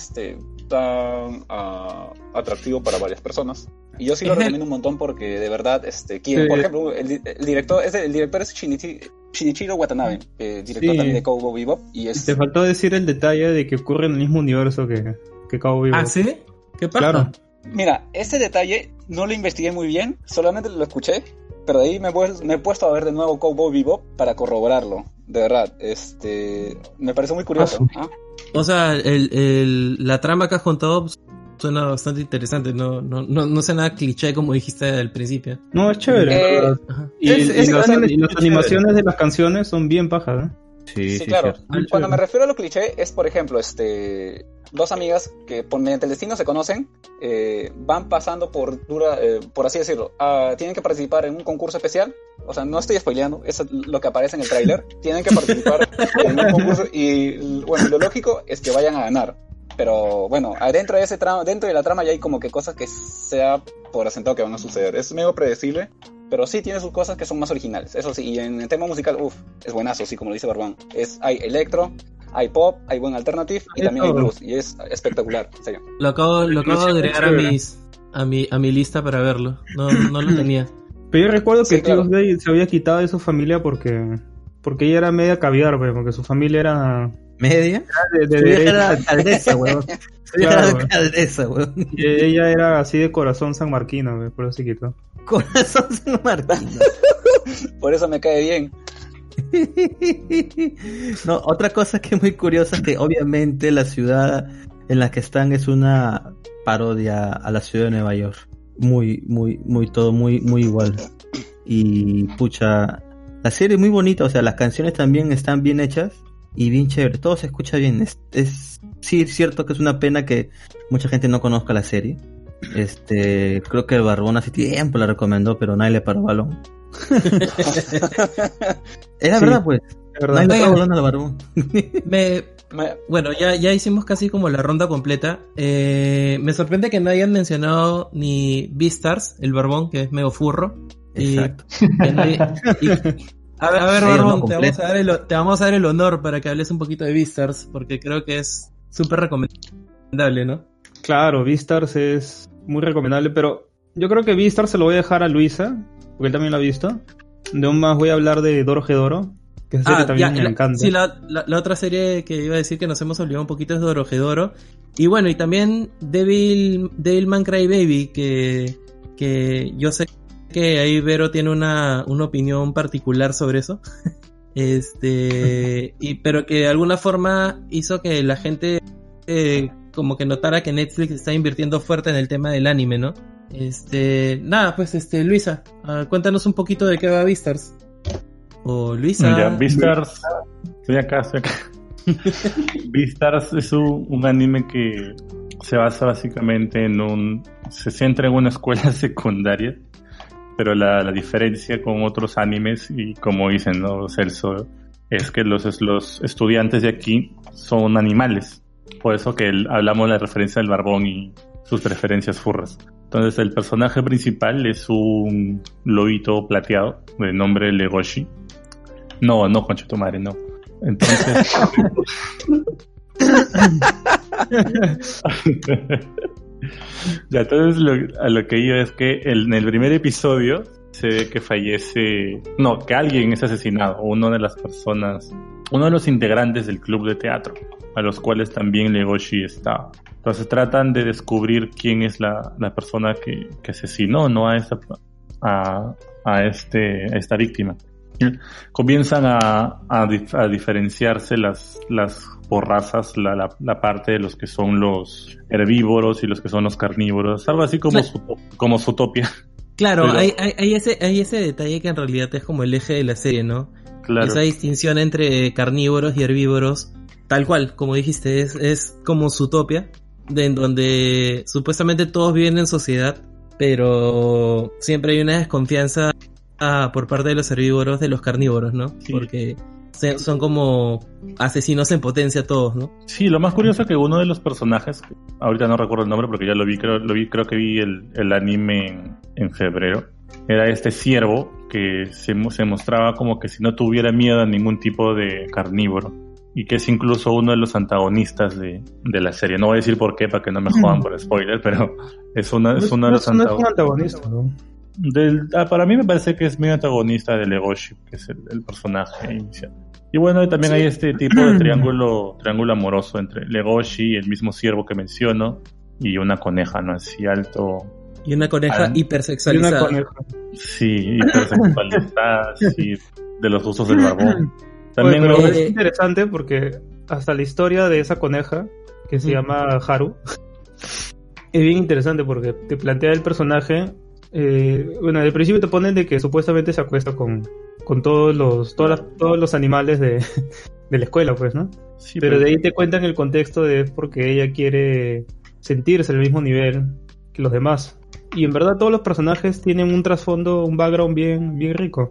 atractivo para varias personas. Y yo sí lo recomiendo un montón porque de verdad por ejemplo, el director es Shinichiro Watanabe, director también de Cowboy Bebop, y te faltó decir el detalle de que ocurre en el mismo universo que Cowboy Bebop. ¿Ah, sí? ¿Qué pasa? Claro. Mira, ese detalle no lo investigué muy bien, solamente lo escuché, pero de ahí me he puesto a ver de nuevo Cowboy Bebop para corroborarlo. De verdad, me pareció muy curioso. O sea, la trama que has contado suena bastante interesante, no sé nada cliché como dijiste al principio. No, es chévere. Y las animaciones de las canciones son bien pajas, ¿eh? Sí, claro. Cuando me refiero a lo cliché es, por ejemplo, dos amigas que mediante el destino se conocen, van pasando por así decirlo, tienen que participar en un concurso especial. O sea, no estoy spoileando, eso es lo que aparece en el tráiler. Tienen que participar en un concurso y, bueno, lo lógico es que vayan a ganar. Pero, bueno, dentro de la trama ya hay como que cosas que se da por asentado que van a suceder. Es medio predecible, pero sí tiene sus cosas que son más originales. Eso sí, y en el tema musical, es buenazo, sí, como lo dice Barbán. Hay electro, hay pop, hay buen alternative y también hay blues. Y es espectacular, en serio. Lo acabo de agregar a mi lista para verlo. No lo tenía. Pero yo recuerdo que Tuesday se había quitado de su familia porque ella era media caviar, porque su familia era... ¿Media? Era alcaldesa, weón. Claro, alcaldesa, weón. Y ella era así de corazón sanmarquino, weón, por eso se quitó. Corazón sanmarquino. Por eso me cae bien. No, otra cosa que es muy curiosa es que obviamente la ciudad en la que están es una parodia a la ciudad de Nueva York. Muy igual. Y pucha, la serie es muy bonita, o sea, las canciones también están bien hechas y bien chévere, todo se escucha bien. Sí, es cierto que es una pena que mucha gente no conozca la serie. Creo que el Barbón hace tiempo la recomendó, pero nadie le paró balón. Era sí, verdad, pues. Nadie le paró balón al Barbón. Bueno, ya hicimos casi como la ronda completa. Me sorprende que no hayan mencionado ni Beastars, el Barbón, que es medio furro. Exacto. A ver, Barbón, te vamos a dar el honor para que hables un poquito de Beastars, porque creo que es súper recomendable, ¿no? Claro, Beastars es muy recomendable, pero yo creo que Beastars se lo voy a dejar a Luisa, porque él también lo ha visto. De un más voy a hablar de Dorohedoro, que esa serie también me encanta. Sí, la otra serie que iba a decir que nos hemos olvidado un poquito es Dorohedoro. Y bueno, y también Devilman Crybaby, que yo sé que ahí Vero tiene una opinión particular sobre eso. Pero que de alguna forma hizo que la gente como que notara que Netflix está invirtiendo fuerte en el tema del anime, ¿no? Nada, pues Luisa, cuéntanos un poquito de qué va Beastars. O Luisa. Mira, Beastars, estoy acá. Beastars es un anime que se basa básicamente se centra en una escuela secundaria, pero la diferencia con otros animes, y como dicen, ¿no, Celso? Es que los estudiantes de aquí son animales. Por eso que hablamos de la referencia del barbón y sus preferencias furras. Entonces el personaje principal es un lobito plateado de nombre Legoshi. No, concha tu madre, no. Entonces... ya, entonces a lo que iba es que en el primer episodio se ve que que alguien es asesinado, uno de los integrantes del club de teatro, a los cuales también Legoshi está. Entonces tratan de descubrir quién es la persona que asesinó, ¿no? a esta víctima. Comienzan a diferenciarse las por razas, la parte de los que son los herbívoros y los que son los carnívoros, algo así como Zootopia. Claro, pero hay ese detalle que en realidad es como el eje de la serie, ¿no? Claro. Esa distinción entre carnívoros y herbívoros, tal cual, como dijiste, es como Zootopia, en donde supuestamente todos viven en sociedad, pero siempre hay una desconfianza por parte de los herbívoros de los carnívoros, ¿no? Sí. Porque son como asesinos en potencia todos, ¿no? Sí, lo más curioso es que uno de los personajes, ahorita no recuerdo el nombre porque ya creo que vi el anime en febrero, era este ciervo que se mostraba como que si no tuviera miedo a ningún tipo de carnívoro, y que es incluso uno de los antagonistas de la serie. No voy a decir por qué para que no me jodan por spoiler, pero es uno de los antagonistas. No es un antagonista, ¿no? Para mí me parece que es medio antagonista de Legoshi, que es el personaje inicial. Y bueno, también hay este tipo de triángulo amoroso entre Legoshi y el mismo ciervo que menciono, y una coneja, ¿no? Así alto. Y una coneja hipersexualizada. Y una coneja. Sí, hipersexualizada, sí, de los usos del barbón. También es interesante porque hasta la historia de esa coneja, que se llama Haru, es bien interesante porque te plantea el personaje. Bueno, al principio te ponen de que supuestamente se acuesta con todos los animales de la escuela, pues, ¿no? Sí, pero de ahí te cuentan el contexto de porque ella quiere sentirse al mismo nivel que los demás. Y en verdad todos los personajes tienen un trasfondo, un background bien rico.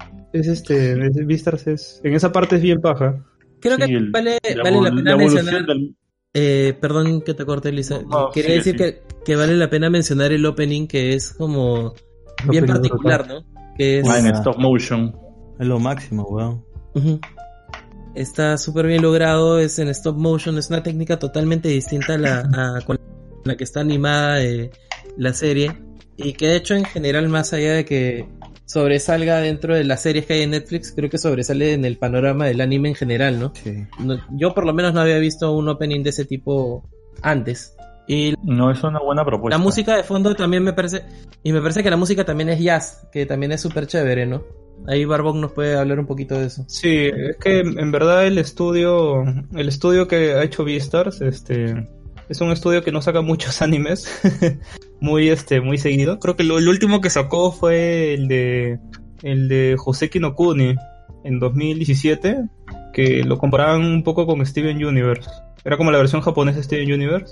Beastars en esa parte es bien paja. Creo que vale la pena mencionar. Perdón que te corte, Lisa. Quería decir que vale la pena mencionar el opening, que es como bien particular, ¿no? Que es en stop motion. Es lo máximo, weón. Uh-huh. Está súper bien logrado, es en stop motion, es una técnica totalmente distinta a con la que está animada la serie, y que de hecho en general, más allá de que sobresalga dentro de las series que hay en Netflix, creo que sobresale en el panorama del anime en general, ¿no? Sí. Yo por lo menos no había visto un opening de ese tipo antes. Y no, es una buena propuesta. La música de fondo también me parece que la música también es jazz, que también es súper chévere, ¿no? Ahí Barbón nos puede hablar un poquito de eso. Sí, es que en verdad el estudio que ha hecho Beastars, es un estudio que no saca muchos animes muy seguido. Creo que el último que sacó fue el de Hoseki no Kuni en 2017, que lo comparaban un poco con Steven Universe. Era como la versión japonesa de Steven Universe.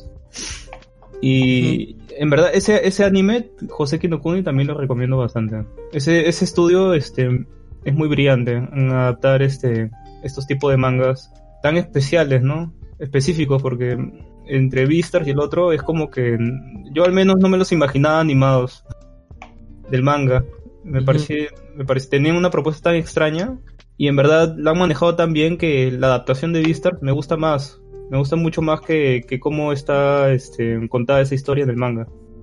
Y en verdad ese anime, Hoseki no Kuni, también lo recomiendo bastante. Ese estudio es muy brillante en adaptar estos tipos de mangas tan especiales, ¿no? Específicos, porque entre Beastars y el otro es como que yo al menos no me los imaginaba animados del manga. Me parece tenían una propuesta tan extraña, y en verdad la han manejado tan bien que la adaptación de Beastars me gusta mucho más que cómo está contada esa historia en el manga.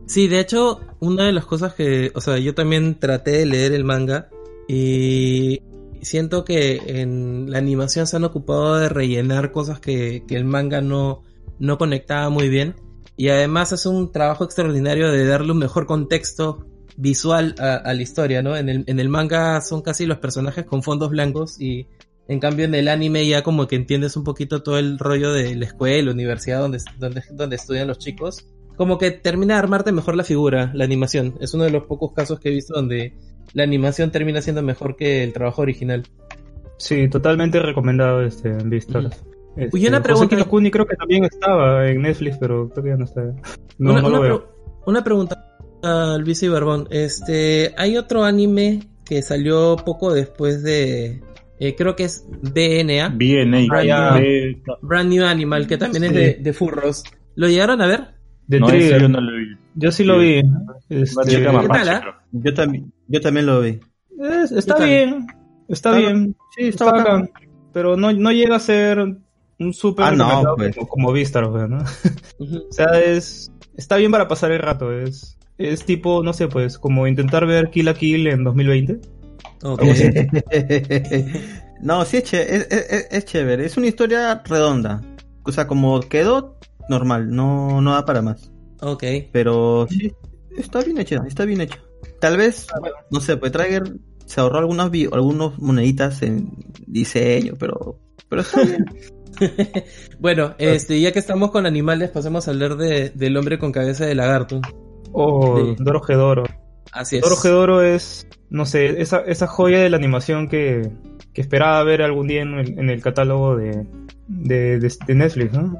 Sí, de hecho, una de las cosas que, o sea, yo también traté de leer el manga y siento que en la animación se han ocupado de rellenar cosas que el manga no conectaba muy bien, y además es un trabajo extraordinario de darle un mejor contexto visual a la historia, ¿no? En el manga son casi los personajes con fondos blancos, y en cambio en el anime ya como que entiendes un poquito todo el rollo de la escuela, la universidad donde estudian los chicos. Como que termina de armarte mejor la figura, la animación. Es uno de los pocos casos que he visto donde la animación termina siendo mejor que el trabajo original. Sí, totalmente recomendado en Vistas. Y una pregunta. Hoseki no Kuni creo que también estaba en Netflix, pero creo que ya no está. No lo veo. Una pregunta al Vice y Barbón. Hay otro anime que salió poco después de... creo que es BNA. Brand New Animal, que también es de furros. ¿Lo llegaron a ver? No, ese yo no lo vi. Yo sí lo vi. ¿Qué tal, Yo también lo vi. Está bien. Está bien. Sí, está bacán. Pero no llega a ser un súper recomendado pues. como Vistar, ¿no? O sea, está bien para pasar el rato. Es tipo, no sé, pues, como intentar ver Kill la Kill en 2020. Okay. No, sí es chévere. Es una historia redonda. O sea, como quedó, normal. No da para más. Ok. Pero sí, está bien hecha. Tal vez, no sé, pues Traeger se ahorró algunos moneditas en diseño, pero está bien. Bueno, ya que estamos con animales, pasemos a hablar del hombre con cabeza de lagarto. Dorohedoro. Así es. Dorohedoro es, no sé, esa joya de la animación que esperaba ver algún día en el catálogo de Netflix, ¿no?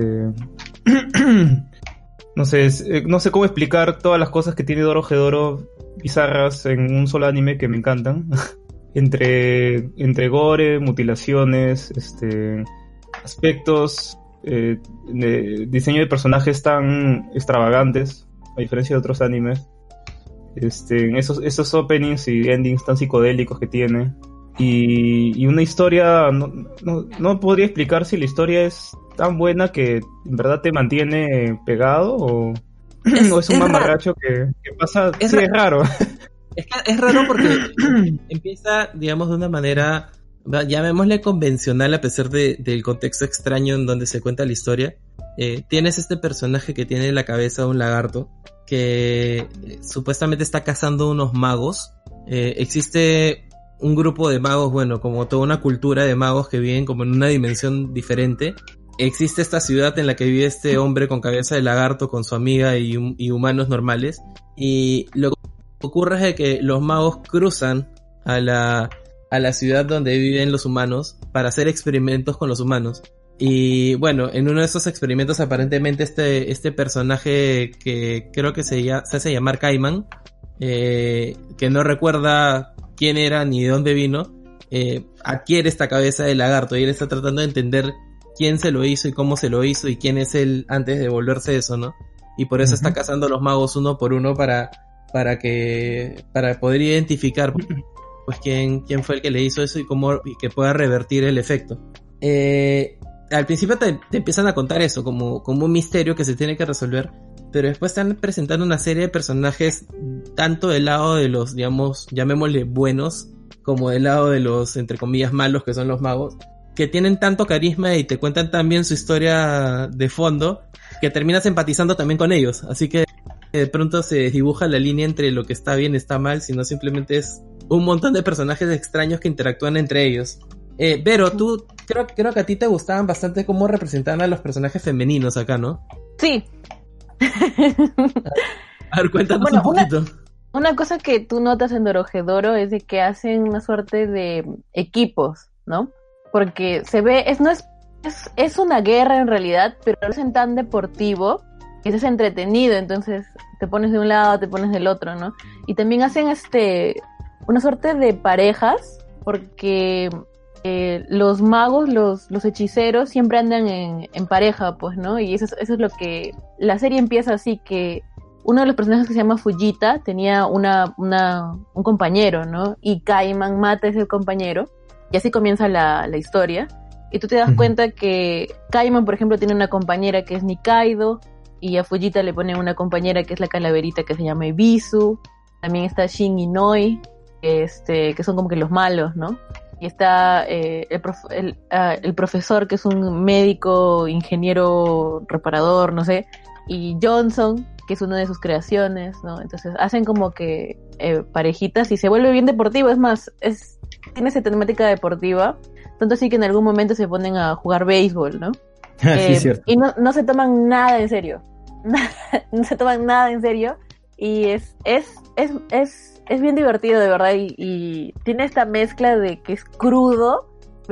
No sé cómo explicar todas las cosas que tiene Dorohedoro bizarras en un solo anime que me encantan. entre gore, mutilaciones, aspectos, diseño de personajes tan extravagantes, a diferencia de otros animes. Esos openings y endings tan psicodélicos que tiene. Y una historia, no podría explicar si la historia es tan buena que en verdad te mantiene pegado o es un mamarracho que pasa. Es raro. Es raro porque empieza, digamos, de una manera, llamémosle convencional, a pesar del contexto extraño en donde se cuenta la historia. Tienes este personaje que tiene la cabeza de un lagarto que supuestamente está cazando unos magos. Existe un grupo de magos, bueno, como toda una cultura de magos que viven como en una dimensión diferente. Existe esta ciudad en la que vive este hombre con cabeza de lagarto con su amiga y humanos normales. Y lo que ocurre es que los magos cruzan a la ciudad donde viven los humanos para hacer experimentos con los humanos. Y bueno, en uno de esos experimentos aparentemente este personaje que creo que se hace llamar Kaiman, que no recuerda quién era ni de dónde vino, adquiere esta cabeza de lagarto y él está tratando de entender quién se lo hizo y cómo se lo hizo y quién es él antes de volverse eso, ¿no? Y por eso está cazando a los magos uno por uno para poder identificar pues quién fue el que le hizo eso y que pueda revertir el efecto. Al principio te empiezan a contar eso como un misterio que se tiene que resolver, pero después están presentando una serie de personajes tanto del lado de los, digamos, llamémosle buenos, como del lado de los, entre comillas, malos, que son los magos, que tienen tanto carisma y te cuentan tan bien su historia de fondo que terminas empatizando también con ellos. Así que de pronto se dibuja la línea entre lo que está bien y está mal, sino simplemente es un montón de personajes extraños que interactúan entre ellos. Vero, tú creo que a ti te gustaban bastante cómo representaban a los personajes femeninos acá, ¿no? Sí. A ver, cuéntanos un poquito. Una cosa que tú notas en Dorohedoro es de que hacen una suerte de equipos, ¿no? Porque se ve, es una guerra en realidad, pero lo hacen tan deportivo que es entretenido, entonces te pones de un lado, te pones del otro, ¿no? Y también hacen una suerte de parejas, porque los magos, los hechiceros siempre andan en pareja, pues, ¿no? Y eso es lo que... La serie empieza así, que uno de los personajes que se llama Fujita tenía un compañero, ¿no? Y Kaiman mata a ese compañero, y así comienza la historia. Y tú te das cuenta que Kaiman, por ejemplo, tiene una compañera que es Nikaido, y a Fujita le ponen una compañera que es la calaverita que se llama Ibisu. También está Shin y Noi, que son como que los malos, ¿no? Y está el profesor, que es un médico, ingeniero, reparador, no sé, y Johnson, que es una de sus creaciones, ¿no? Entonces hacen como que parejitas y se vuelve bien deportivo. Es más, tiene esa temática deportiva, tanto así que en algún momento se ponen a jugar béisbol, ¿no? Sí, cierto. Y no se toman nada en serio. No se toman nada en serio. Y es bien divertido, de verdad. Y tiene esta mezcla de que es crudo,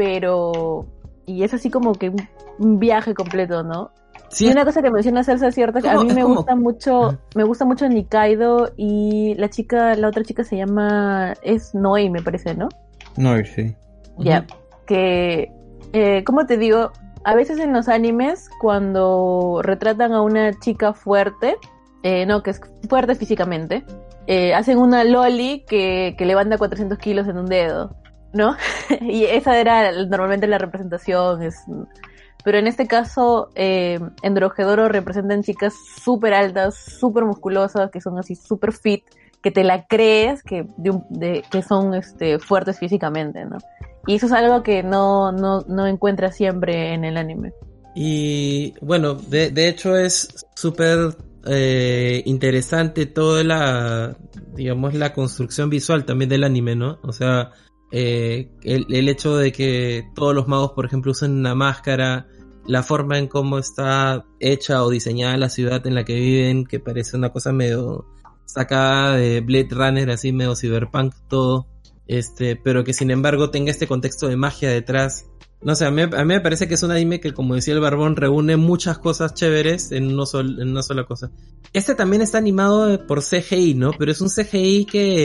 y es así como que un viaje completo, ¿no? Sí. Y una cosa que menciona Celsa es cierta, que a mí me gusta mucho Nikaido, y la otra chica se llama, es Noi, me parece, ¿no? Noi, sí. Ya, que, ¿cómo te digo? A veces en los animes, cuando retratan a una chica fuerte, que es fuerte físicamente, hacen una loli que levanta 400 kilos en un dedo, ¿no? Y esa era normalmente la representación, pero en este caso, en Dorohedoro representan chicas súper altas, súper musculosas, que son así súper fit, que te la crees que son fuertes físicamente, ¿no? Y eso es algo que no encuentras siempre en el anime. Y bueno, de hecho es súper interesante toda la construcción visual también del anime, ¿no? O sea, el hecho de que todos los magos, por ejemplo, usen una máscara, la forma en cómo está hecha o diseñada la ciudad en la que viven, que parece una cosa medio sacada de Blade Runner, así medio cyberpunk todo, pero que sin embargo tenga este contexto de magia detrás. No sé, a mí me parece que es un anime que, como decía el Barbón, reúne muchas cosas chéveres en una sola cosa. También está animado por CGI, ¿no? Pero es un CGI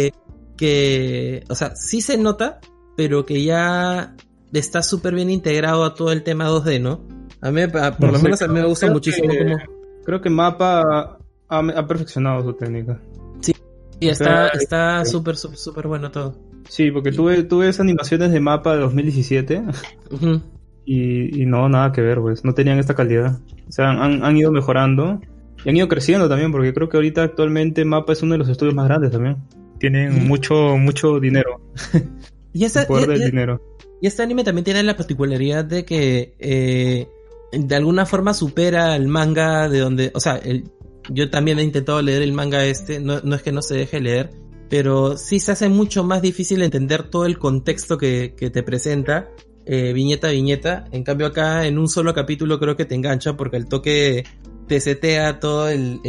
que o sea, sí se nota, pero que ya está súper bien integrado a todo el tema 2D, ¿no? Por lo menos a mí me gusta muchísimo como... Creo que Mappa ha perfeccionado su técnica. Sí, y está súper bueno todo. Sí, porque tuve esas animaciones de Mappa de 2017 uh-huh. y no, nada que ver, pues, no tenían esta calidad. O sea, han ido mejorando y han ido creciendo también, porque creo que ahorita actualmente Mappa es uno de los estudios más grandes también. Tienen mucho dinero. Y el poder del dinero. Y este anime también tiene la particularidad de que de alguna forma supera el manga de donde... O sea, yo también he intentado leer el manga no es que no se deje leer, pero sí se hace mucho más difícil entender todo el contexto que te presenta, viñeta a viñeta. En cambio acá, en un solo capítulo, creo que te engancha, porque el toque te setea todo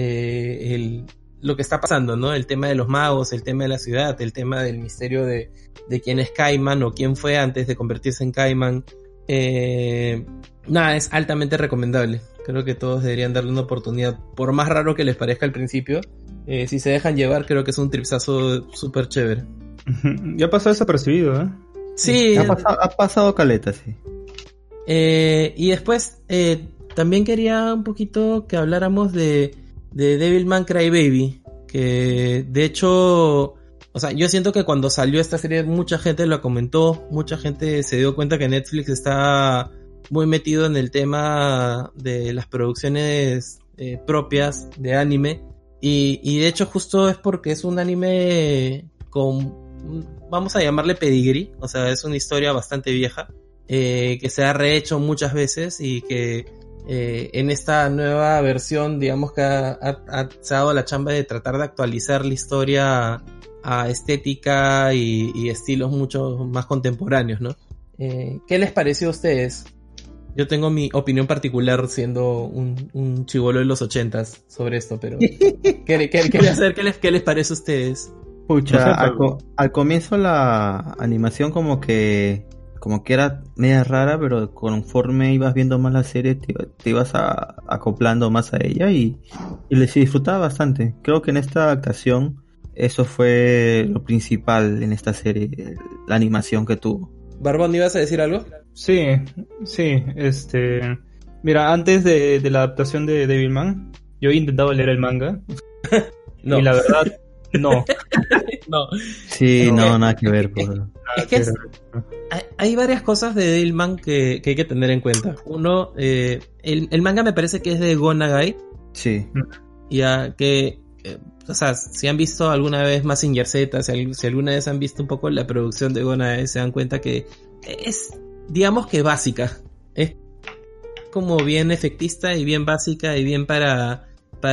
lo que está pasando, ¿no? El tema de los magos, el tema de la ciudad, el tema del misterio de quién es Kaiman o quién fue antes de convertirse en Kaiman. Es altamente recomendable. Creo que todos deberían darle una oportunidad, por más raro que les parezca al principio. Si se dejan llevar, creo que es un tripsazo súper chévere. Ya pasó desapercibido, ¿eh? Sí. Ha pasado caleta, sí. Y después, también quería un poquito que habláramos de Devilman Crybaby, que de hecho, o sea, yo siento que cuando salió esta serie mucha gente lo comentó, mucha gente se dio cuenta que Netflix está muy metido en el tema de las producciones propias de anime, y de hecho justo es porque es un anime con, vamos a llamarle pedigrí, o sea, es una historia bastante vieja, que se ha rehecho muchas veces y que en esta nueva versión, digamos que se ha dado la chamba de tratar de actualizar la historia a estética y estilos mucho más contemporáneos, ¿no? ¿Qué les pareció a ustedes? Yo tengo mi opinión particular siendo un chibolo de los 80s sobre esto, pero quería saber qué les parece a ustedes. Pucha, al comienzo la animación como que era media rara, pero conforme ibas viendo más la serie te ibas acoplando más a ella y se disfrutaba bastante. Creo que en esta adaptación eso fue lo principal en esta serie, la animación que tuvo. Barbón, ¿ibas a decir algo? Sí, mira, antes de la adaptación de Devilman, yo he intentado leer el manga no. Y la verdad, no. No. Sí, no, nada que ver. Es que hay varias cosas de Devilman que hay que tener en cuenta. Uno, el manga me parece que es de Go Nagai, Sí. Ya que, o sea, si han visto alguna vez Mazinger Z, si alguna vez han visto un poco la producción de Gona, se dan cuenta que es, digamos que básica. Es como bien efectista y bien básica y bien para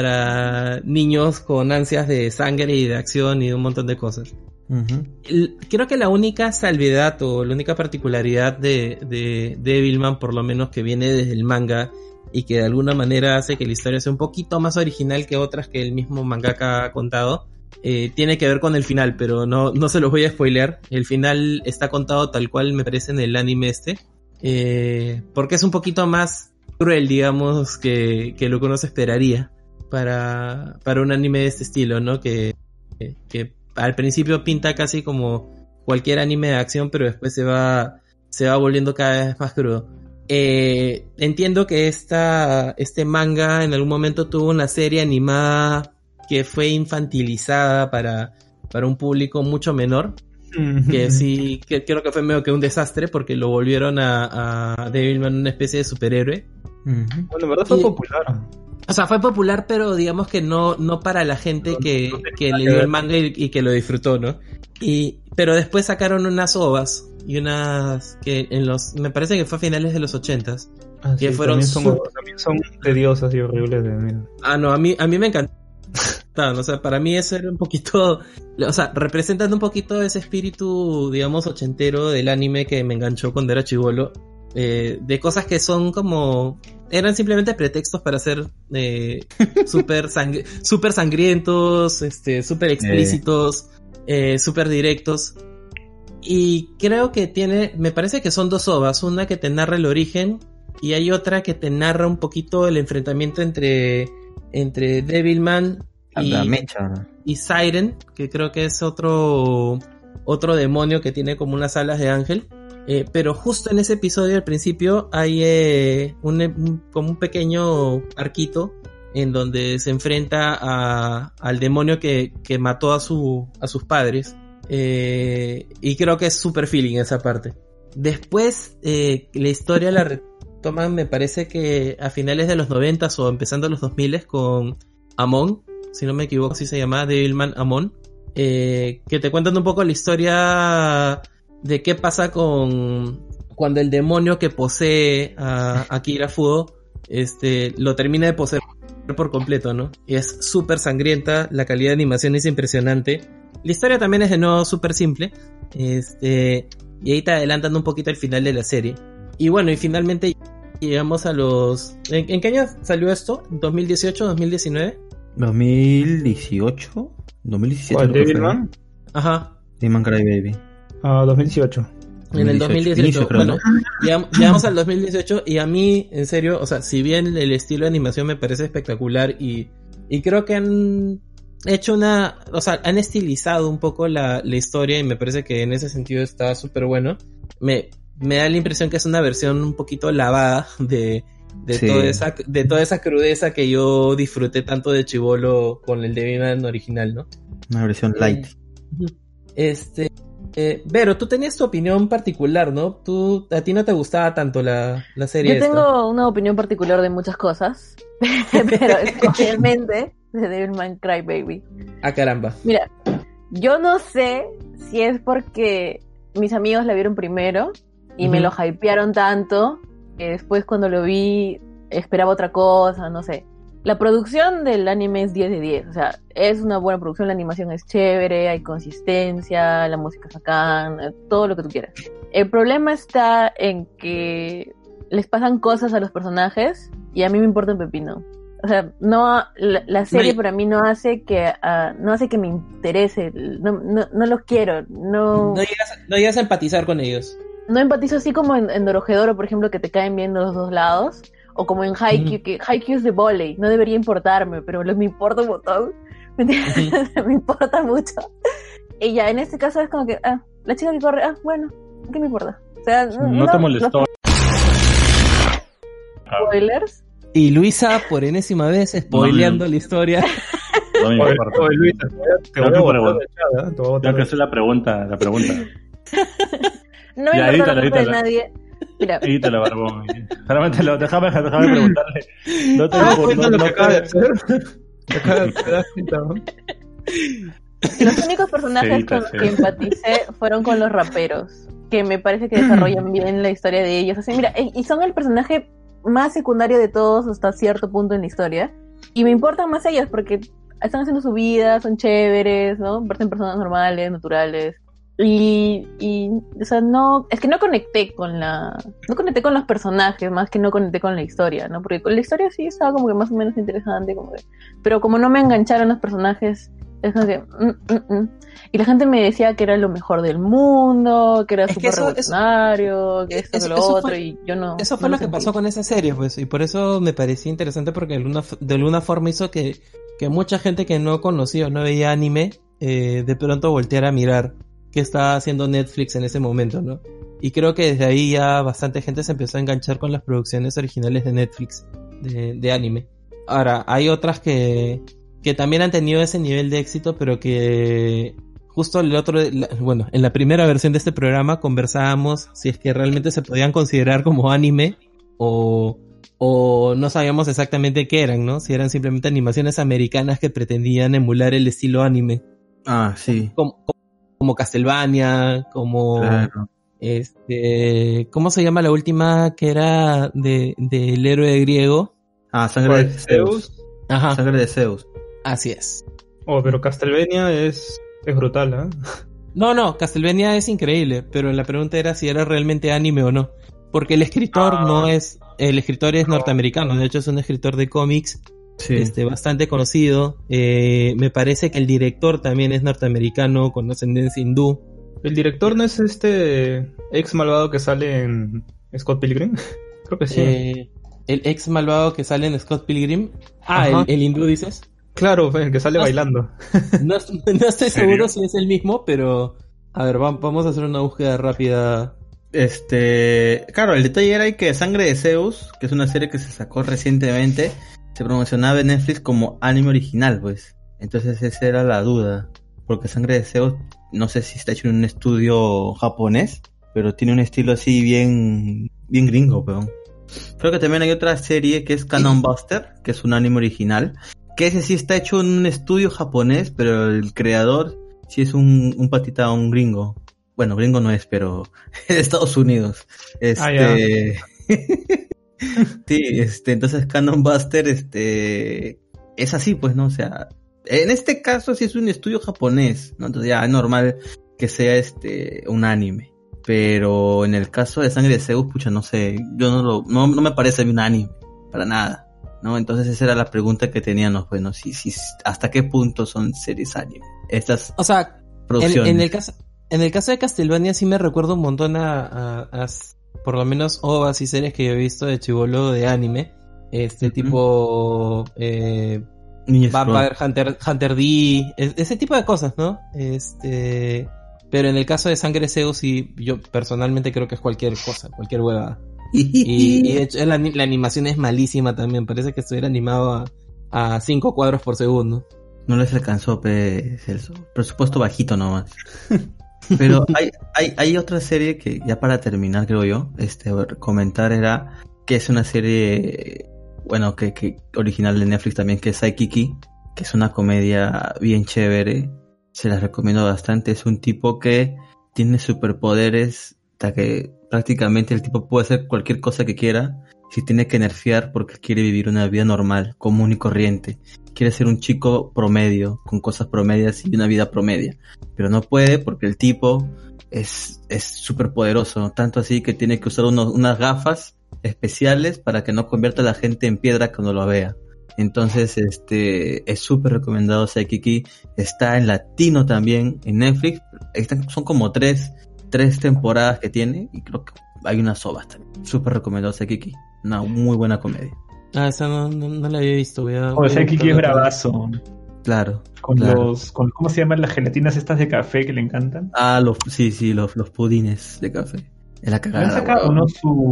niños con ansias de sangre y de acción y de un montón de cosas. Creo que la única salvedad o la única particularidad de Devilman, por lo menos que viene desde el manga y que de alguna manera hace que la historia sea un poquito más original que otras que el mismo mangaka ha contado, tiene que ver con el final, pero no se los voy a spoilear. El final está contado tal cual me parece en el anime porque es un poquito más cruel, digamos, que lo que uno se esperaría para un anime de este estilo, ¿no? Que al principio pinta casi como cualquier anime de acción, pero después se va volviendo cada vez más crudo. Entiendo que este manga en algún momento tuvo una serie animada que fue infantilizada para un público mucho menor, que sí, que creo que fue medio que un desastre porque lo volvieron a Devilman una especie de superhéroe. Bueno, en verdad fue popular. O sea, fue popular, pero digamos que no para la gente que leyó el manga y que lo disfrutó, ¿no? Pero después sacaron unas ovas y unas que me parece que fue a finales de los 80s. Que sí, fueron también son tediosas y horribles de mí. No, a mí me encantó. O sea, para mí eso era un poquito, o sea, representando un poquito ese espíritu, digamos, ochentero del anime que me enganchó cuando era chibolo, de cosas que son como, eran simplemente pretextos para ser super sangrientos, super explícitos, super directos. Y creo que me parece que son dos ovas, una que te narra el origen y hay otra que te narra un poquito el enfrentamiento entre Devilman y Siren, que creo que es otro demonio que tiene como unas alas de ángel. Pero justo en ese episodio al principio hay como un pequeño arquito en donde se enfrenta al demonio que mató a sus padres. Y creo que es super feeling esa parte. Después la historia la retoman, me parece que a finales de los 90s o empezando los 2000s con Amon, si no me equivoco, así se llama, Devilman Amon, que te cuentan un poco la historia de qué pasa cuando el demonio que posee a Kira Fudo lo termina de poseer por completo, ¿no? Y es súper sangrienta, la calidad de animación es impresionante. La historia también es de nuevo súper simple. Y ahí te adelantan un poquito el final de la serie. Y bueno, y finalmente llegamos a los... ¿En qué año salió esto? ¿2018? ¿2019? 2018. 2017. ¿Cuál, Devilman? Ajá. Devilman Crybaby. 2018. En el 2018. Inicio, bueno, llegamos al 2018 y a mí, en serio, o sea, si bien el estilo de animación me parece espectacular y creo que han hecho han estilizado un poco la historia y me parece que en ese sentido está súper bueno. Me da la impresión que es una versión un poquito lavada de toda esa crudeza que yo disfruté tanto de chibolo con el Devilman original, ¿no? Una versión light. Vero, tú tenías tu opinión particular, ¿no? A ti no te gustaba tanto la serie. Yo tengo una opinión particular de muchas cosas, pero especialmente de Devilman Crybaby. Ah, caramba. Mira, yo no sé si es porque mis amigos la vieron primero y me lo hypearon tanto que después cuando lo vi esperaba otra cosa, no sé. La producción del anime es 10 de 10, o sea, es una buena producción, la animación es chévere, hay consistencia, la música es bacán, todo lo que tú quieras. El problema está en que les pasan cosas a los personajes y a mí me importa un pepino. O sea, la serie para mí no hace que me interese, no los quiero, no llegas a empatizar con ellos. No empatizo así como en Dorohedoro, por ejemplo, que te caen bien los dos lados. O como en Haikyuu, que Haikyuu es de volei, no debería importarme, pero me importa un montón. ¿Me entiendes? Me importa mucho. Y ya, en este caso es como que, la chica que corre, bueno, ¿qué me importa? O sea, no te molestó. Spoilers. Y Luisa, por enésima vez, spoileando la historia. No me importa. Luisa, tengo que hacer la pregunta. No me importa la culpa de nadie. Mira. Edítala, Barbón. Déjame preguntarle. No lo que acaba de hacer. ¿Te das cuenta, no? Los únicos personajes con los que empaticé fueron con los raperos, que me parece que desarrollan bien la historia de ellos. Así, mira, y son el personaje más secundario de todos hasta cierto punto en la historia. Y me importan más ellos porque están haciendo su vida, son chéveres, ¿no? Parecen personas normales, naturales. Y o sea, no, es que no conecté con los personajes, más que no conecté con la historia, ¿no? Porque con la historia sí estaba como que más o menos interesante, pero como no me engancharon los personajes, es como que, Y la gente me decía que era lo mejor del mundo, que era súper revolucionario, que esto, que lo otro, y yo no. Eso fue lo que pasó con esa serie, pues, y por eso me parecía interesante porque de alguna forma hizo que mucha gente que no conocía o no veía anime, de pronto volteara a mirar qué estaba haciendo Netflix en ese momento, ¿no? Y creo que desde ahí ya bastante gente se empezó a enganchar con las producciones originales de Netflix, de anime. Ahora, hay otras que también han tenido ese nivel de éxito, pero que justo en la primera versión de este programa conversábamos si es que realmente se podían considerar como anime o no sabíamos exactamente qué eran, ¿no? Si eran simplemente animaciones americanas que pretendían emular el estilo anime. Ah, sí. Como Castlevania, como... Claro. ¿Cómo se llama la última que era del héroe griego? Sangre de Zeus. Ajá. Sangre de Zeus. Así es. Pero Castlevania es brutal, ¿eh? No, Castlevania es increíble, pero la pregunta era si era realmente anime o no. Porque el escritor el escritor es norteamericano, de hecho es un escritor de cómics, sí, bastante conocido. Me parece que el director también es norteamericano con ascendencia hindú. ¿El director no es ex malvado que sale en Scott Pilgrim? Creo que sí. El ex malvado que sale en Scott Pilgrim. El hindú, ¿dices? Claro, el que sale bailando. No estoy seguro si es el mismo, pero a ver, vamos a hacer una búsqueda rápida. Claro, el detalle era que Sangre de Zeus, que es una serie que se sacó recientemente, se promocionaba en Netflix como anime original, pues. Entonces esa era la duda, porque Sangre de Zeus, no sé si está hecho en un estudio japonés, pero tiene un estilo así bien gringo, pero creo que también hay otra serie que es Cannon Buster, que es un anime original, que ese sí está hecho en un estudio japonés, pero el creador sí es un patita, un gringo. Bueno, gringo no es, pero de Estados Unidos. Sí, entonces Cannon Buster, es así, pues, ¿no? O sea, en este caso sí es un estudio japonés, ¿no? Entonces ya es normal que sea un anime. Pero en el caso de Sangre de Zeus, pucha, no sé, yo no me parece un anime, para nada, ¿no? Entonces esa era la pregunta que teníamos, bueno, si hasta qué punto son series anime. Estas producciones. En el caso de Castlevania sí me recuerdo un montón a por lo menos ovas y series que yo he visto de chibolo de anime. Tipo Vampire Hunter D, ese tipo de cosas, ¿no? Pero en el caso de Sangre Zeus sí, yo personalmente creo que es cualquier cosa, cualquier huevada. Y de hecho la animación es malísima también, parece que estuviera animado a 5 cuadros por segundo. No les alcanzó, Celso. Presupuesto bajito nomás. Pero hay otra serie que ya para terminar, creo yo, comentar era que es una serie, bueno, que original de Netflix también, que es Saikiki, que es una comedia bien chévere. Se las recomiendo bastante. Es un tipo que tiene superpoderes, hasta que prácticamente el tipo puede hacer cualquier cosa que quiera. Si tiene que nerfear porque quiere vivir una vida normal, común y corriente. Quiere ser un chico promedio, con cosas promedias y una vida promedia. Pero no puede porque el tipo es súper poderoso. Tanto así que tiene que usar unas gafas especiales para que no convierta a la gente en piedra cuando lo vea. Entonces, es súper recomendado Saikiki. Está en latino también, en Netflix. Son como tres temporadas que tiene y creo que hay unas ovas también. Súper recomendado Saikiki. Una muy buena comedia. Esa no la había visto. Saikiki es bravazo. Claro. Con ¿cómo se llaman las gelatinas estas de café que le encantan? Los pudines de café. Es la cagada. Saca uno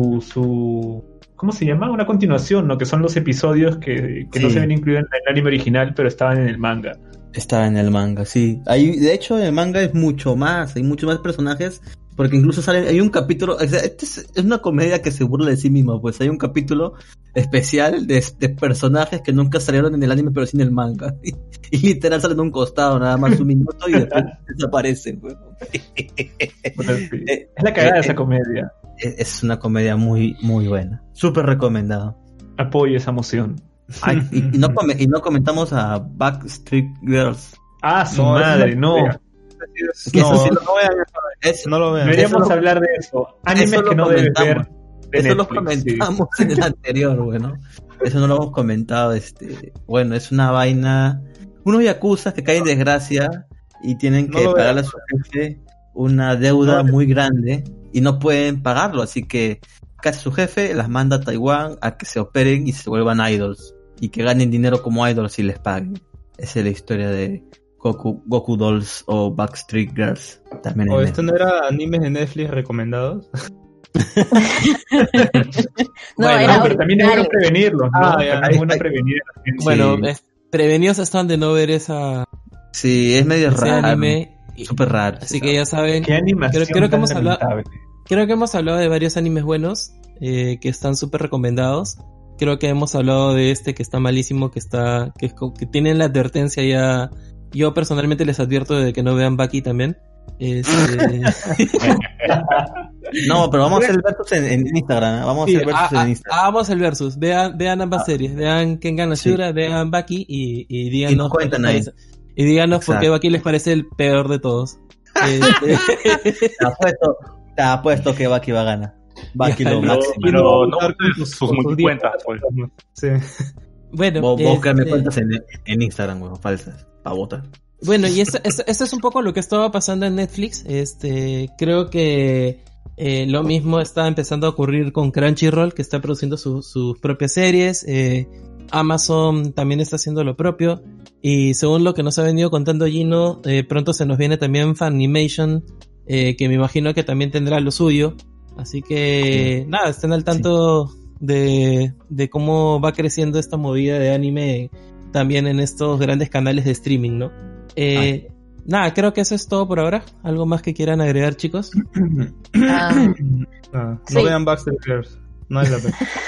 su ¿cómo se llama? Una continuación, ¿no? Que son los episodios que no se ven incluidos en el anime original, pero estaban en el manga. Estaba en el manga, sí. De hecho, en el manga es mucho más. Hay muchos más personajes, Porque incluso hay un capítulo, o sea, es una comedia que se burla de sí misma, pues hay un capítulo especial de personajes que nunca salieron en el anime pero sí en el manga. Y literal salen a un costado, nada más un minuto y después desaparecen. Pues. Es la cagada de esa comedia. Es una comedia muy, muy buena. Súper recomendado. Apoyo esa emoción. Ay, y no comentamos a Backstreet Girls. Ah, su madre, no. No lo vean. Deberíamos hablar de eso. Animes que no debes ver. Eso lo comentamos en el anterior, bueno. Eso no lo hemos comentado. Bueno, es una vaina. Unos yakuzas que caen en desgracia y tienen que pagarle a su jefe una deuda muy grande y no pueden pagarlo. Así que casi su jefe las manda a Taiwán a que se operen y se vuelvan idols. Y que ganen dinero como idols y les paguen. Esa es la historia de Goku Dolls o Backstreet Girls. También ¿Esto no era animes de Netflix recomendados? Pero también es bueno prevenirlos, ¿no? Es bueno prevenir a la gente. Bueno, prevenidos están de no ver esa... Sí, es medio raro. Anime. Súper raro. Así que ya saben. ¿Qué animación creo que hemos hablado de varios animes buenos que están súper recomendados. Creo que hemos hablado de que está malísimo, que tienen la advertencia ya. Yo personalmente les advierto de que no vean Baki también. No, pero vamos a hacer el versus en Instagram. Vamos a hacer el versus en Instagram. Hagamos el versus. Vean ambas series. Vean Kengan Ashura, vean Baki y díganos. Y nos cuentan ahí. Y díganos por qué Baki les parece el peor de todos. Te apuesto que Baki va a ganar. Baki lo máximo. Pero no sus multicuentas, pues. Sí. Bueno, vos me cuentas en Instagram, güey, falsas, para votar. Bueno, y esto es un poco lo que estaba pasando en Netflix. Creo que lo mismo está empezando a ocurrir con Crunchyroll, que está produciendo sus propias series. Amazon también está haciendo lo propio. Y según lo que nos ha venido contando Gino, pronto se nos viene también Funimation, que me imagino que también tendrá lo suyo. Así que, nada, estén al tanto de cómo va creciendo esta movida de anime también en estos grandes canales de streaming, ¿no? Nada, creo que eso es todo por ahora. ¿Algo más que quieran agregar, chicos? No vean Backstreet Girls. No es la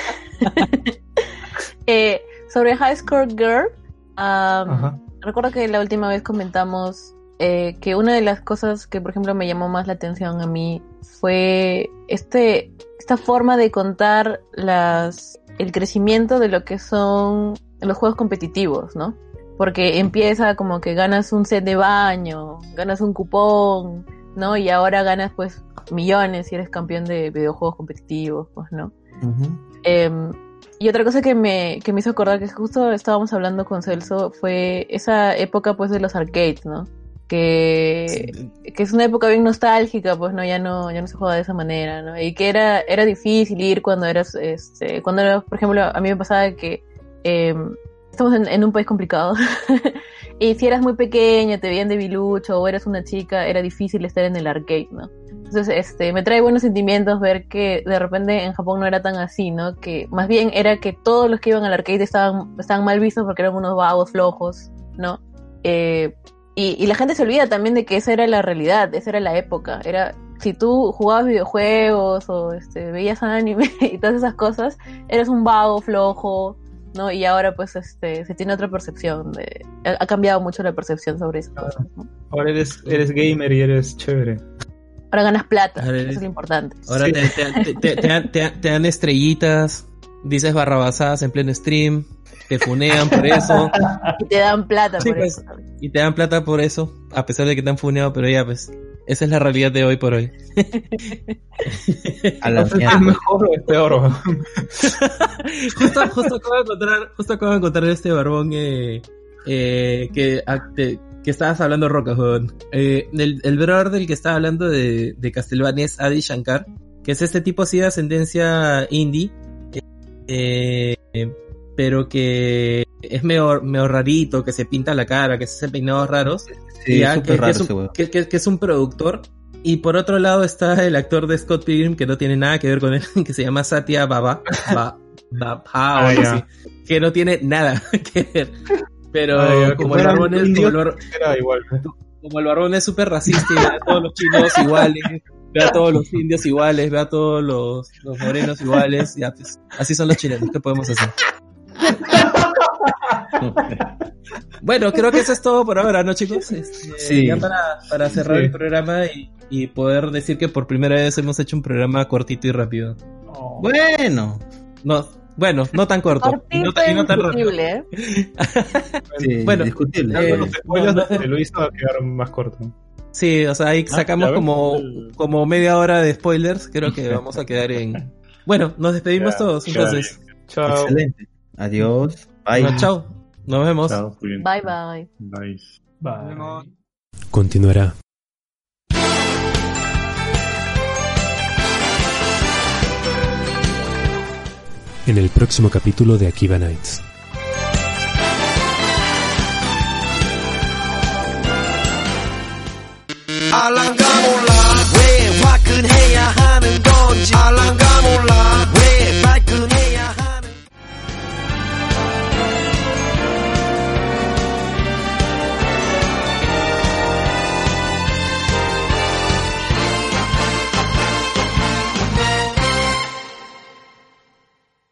pena. Sobre High Score Girl, recuerdo que la última vez comentamos que una de las cosas que, por ejemplo, me llamó más la atención a mí fue esta forma de contar el crecimiento de lo que son los juegos competitivos, ¿no? Porque empieza como que ganas un set de baño, ganas un cupón, ¿no? Y ahora ganas pues millones si eres campeón de videojuegos competitivos, pues, ¿no? Uh-huh. Y otra cosa que me hizo acordar, que justo estábamos hablando con Celso, fue esa época pues de los arcades, ¿no? Que es una época bien nostálgica, pues no, ya no se juega de esa manera, ¿no? Y que era difícil ir cuando eras, por ejemplo, a mí me pasaba que estamos en un país complicado y si eras muy pequeño, te veían debilucho o eras una chica, era difícil estar en el arcade, ¿no? Entonces, me trae buenos sentimientos ver que de repente en Japón no era tan así, ¿no? Que más bien era que todos los que iban al arcade estaban mal vistos porque eran unos vagos flojos, ¿no? Y la gente se olvida también de que esa era la realidad, esa era la época. Si tú jugabas videojuegos o veías anime y todas esas cosas, eras un vago, flojo, ¿no? Y ahora pues se tiene otra percepción. Ha cambiado mucho la percepción sobre esas cosas, ¿no? Ahora eres gamer y eres chévere. Ahora ganas plata, eso es lo importante. Ahora sí. te dan estrellitas, dices barrabasadas en pleno stream, te funean por eso. Y te dan plata por pues, eso. Y te dan plata por eso, a pesar de que te han funeado, pero ya pues, esa es la realidad de hoy por hoy. A la mierda. ¿Es mejor o es peor? Justo acabo de encontrar este barbón que estabas hablando, Roca, joven. El brother del que estaba hablando de Castlevania es Adi Shankar, que es este tipo así de ascendencia indie, pero que es medio rarito, que se pinta la cara, que se hace peinados raros. Sí, que es un productor. Y por otro lado está el actor de Scott Pilgrim, que no tiene nada que ver con él, que se llama Satya Baba, que no tiene nada que ver. Pero como el barbón es súper racista y a todos los chinos iguales, ve a todos los indios iguales, ve a todos los morenos iguales, ya pues, así son los chilenos, ¿qué podemos hacer? Bueno, creo que eso es todo por ahora, ¿no, chicos? Sí. Ya para cerrar el programa y poder decir que por primera vez hemos hecho un programa cortito y rápido. Oh. Bueno, no tan corto. Cortito Y no tan rápido. ¿eh? Sí, Bueno, discutible. Los spoilers de Luis va a quedar más corto. Sí, o sea, ahí sacamos ya ves. como media hora de spoilers. Creo que vamos a quedar en... Bueno, nos despedimos todos, entonces. Chao. Excelente. Adiós. Bye. Bueno, chao. Nos vemos. Chao, muy bien. Bye, bye. Bye. Bye. Continuará. En el próximo capítulo de Akiba Nights. 알랑가 몰라 왜 화끈해야 하는 건지 알랑가 몰라 왜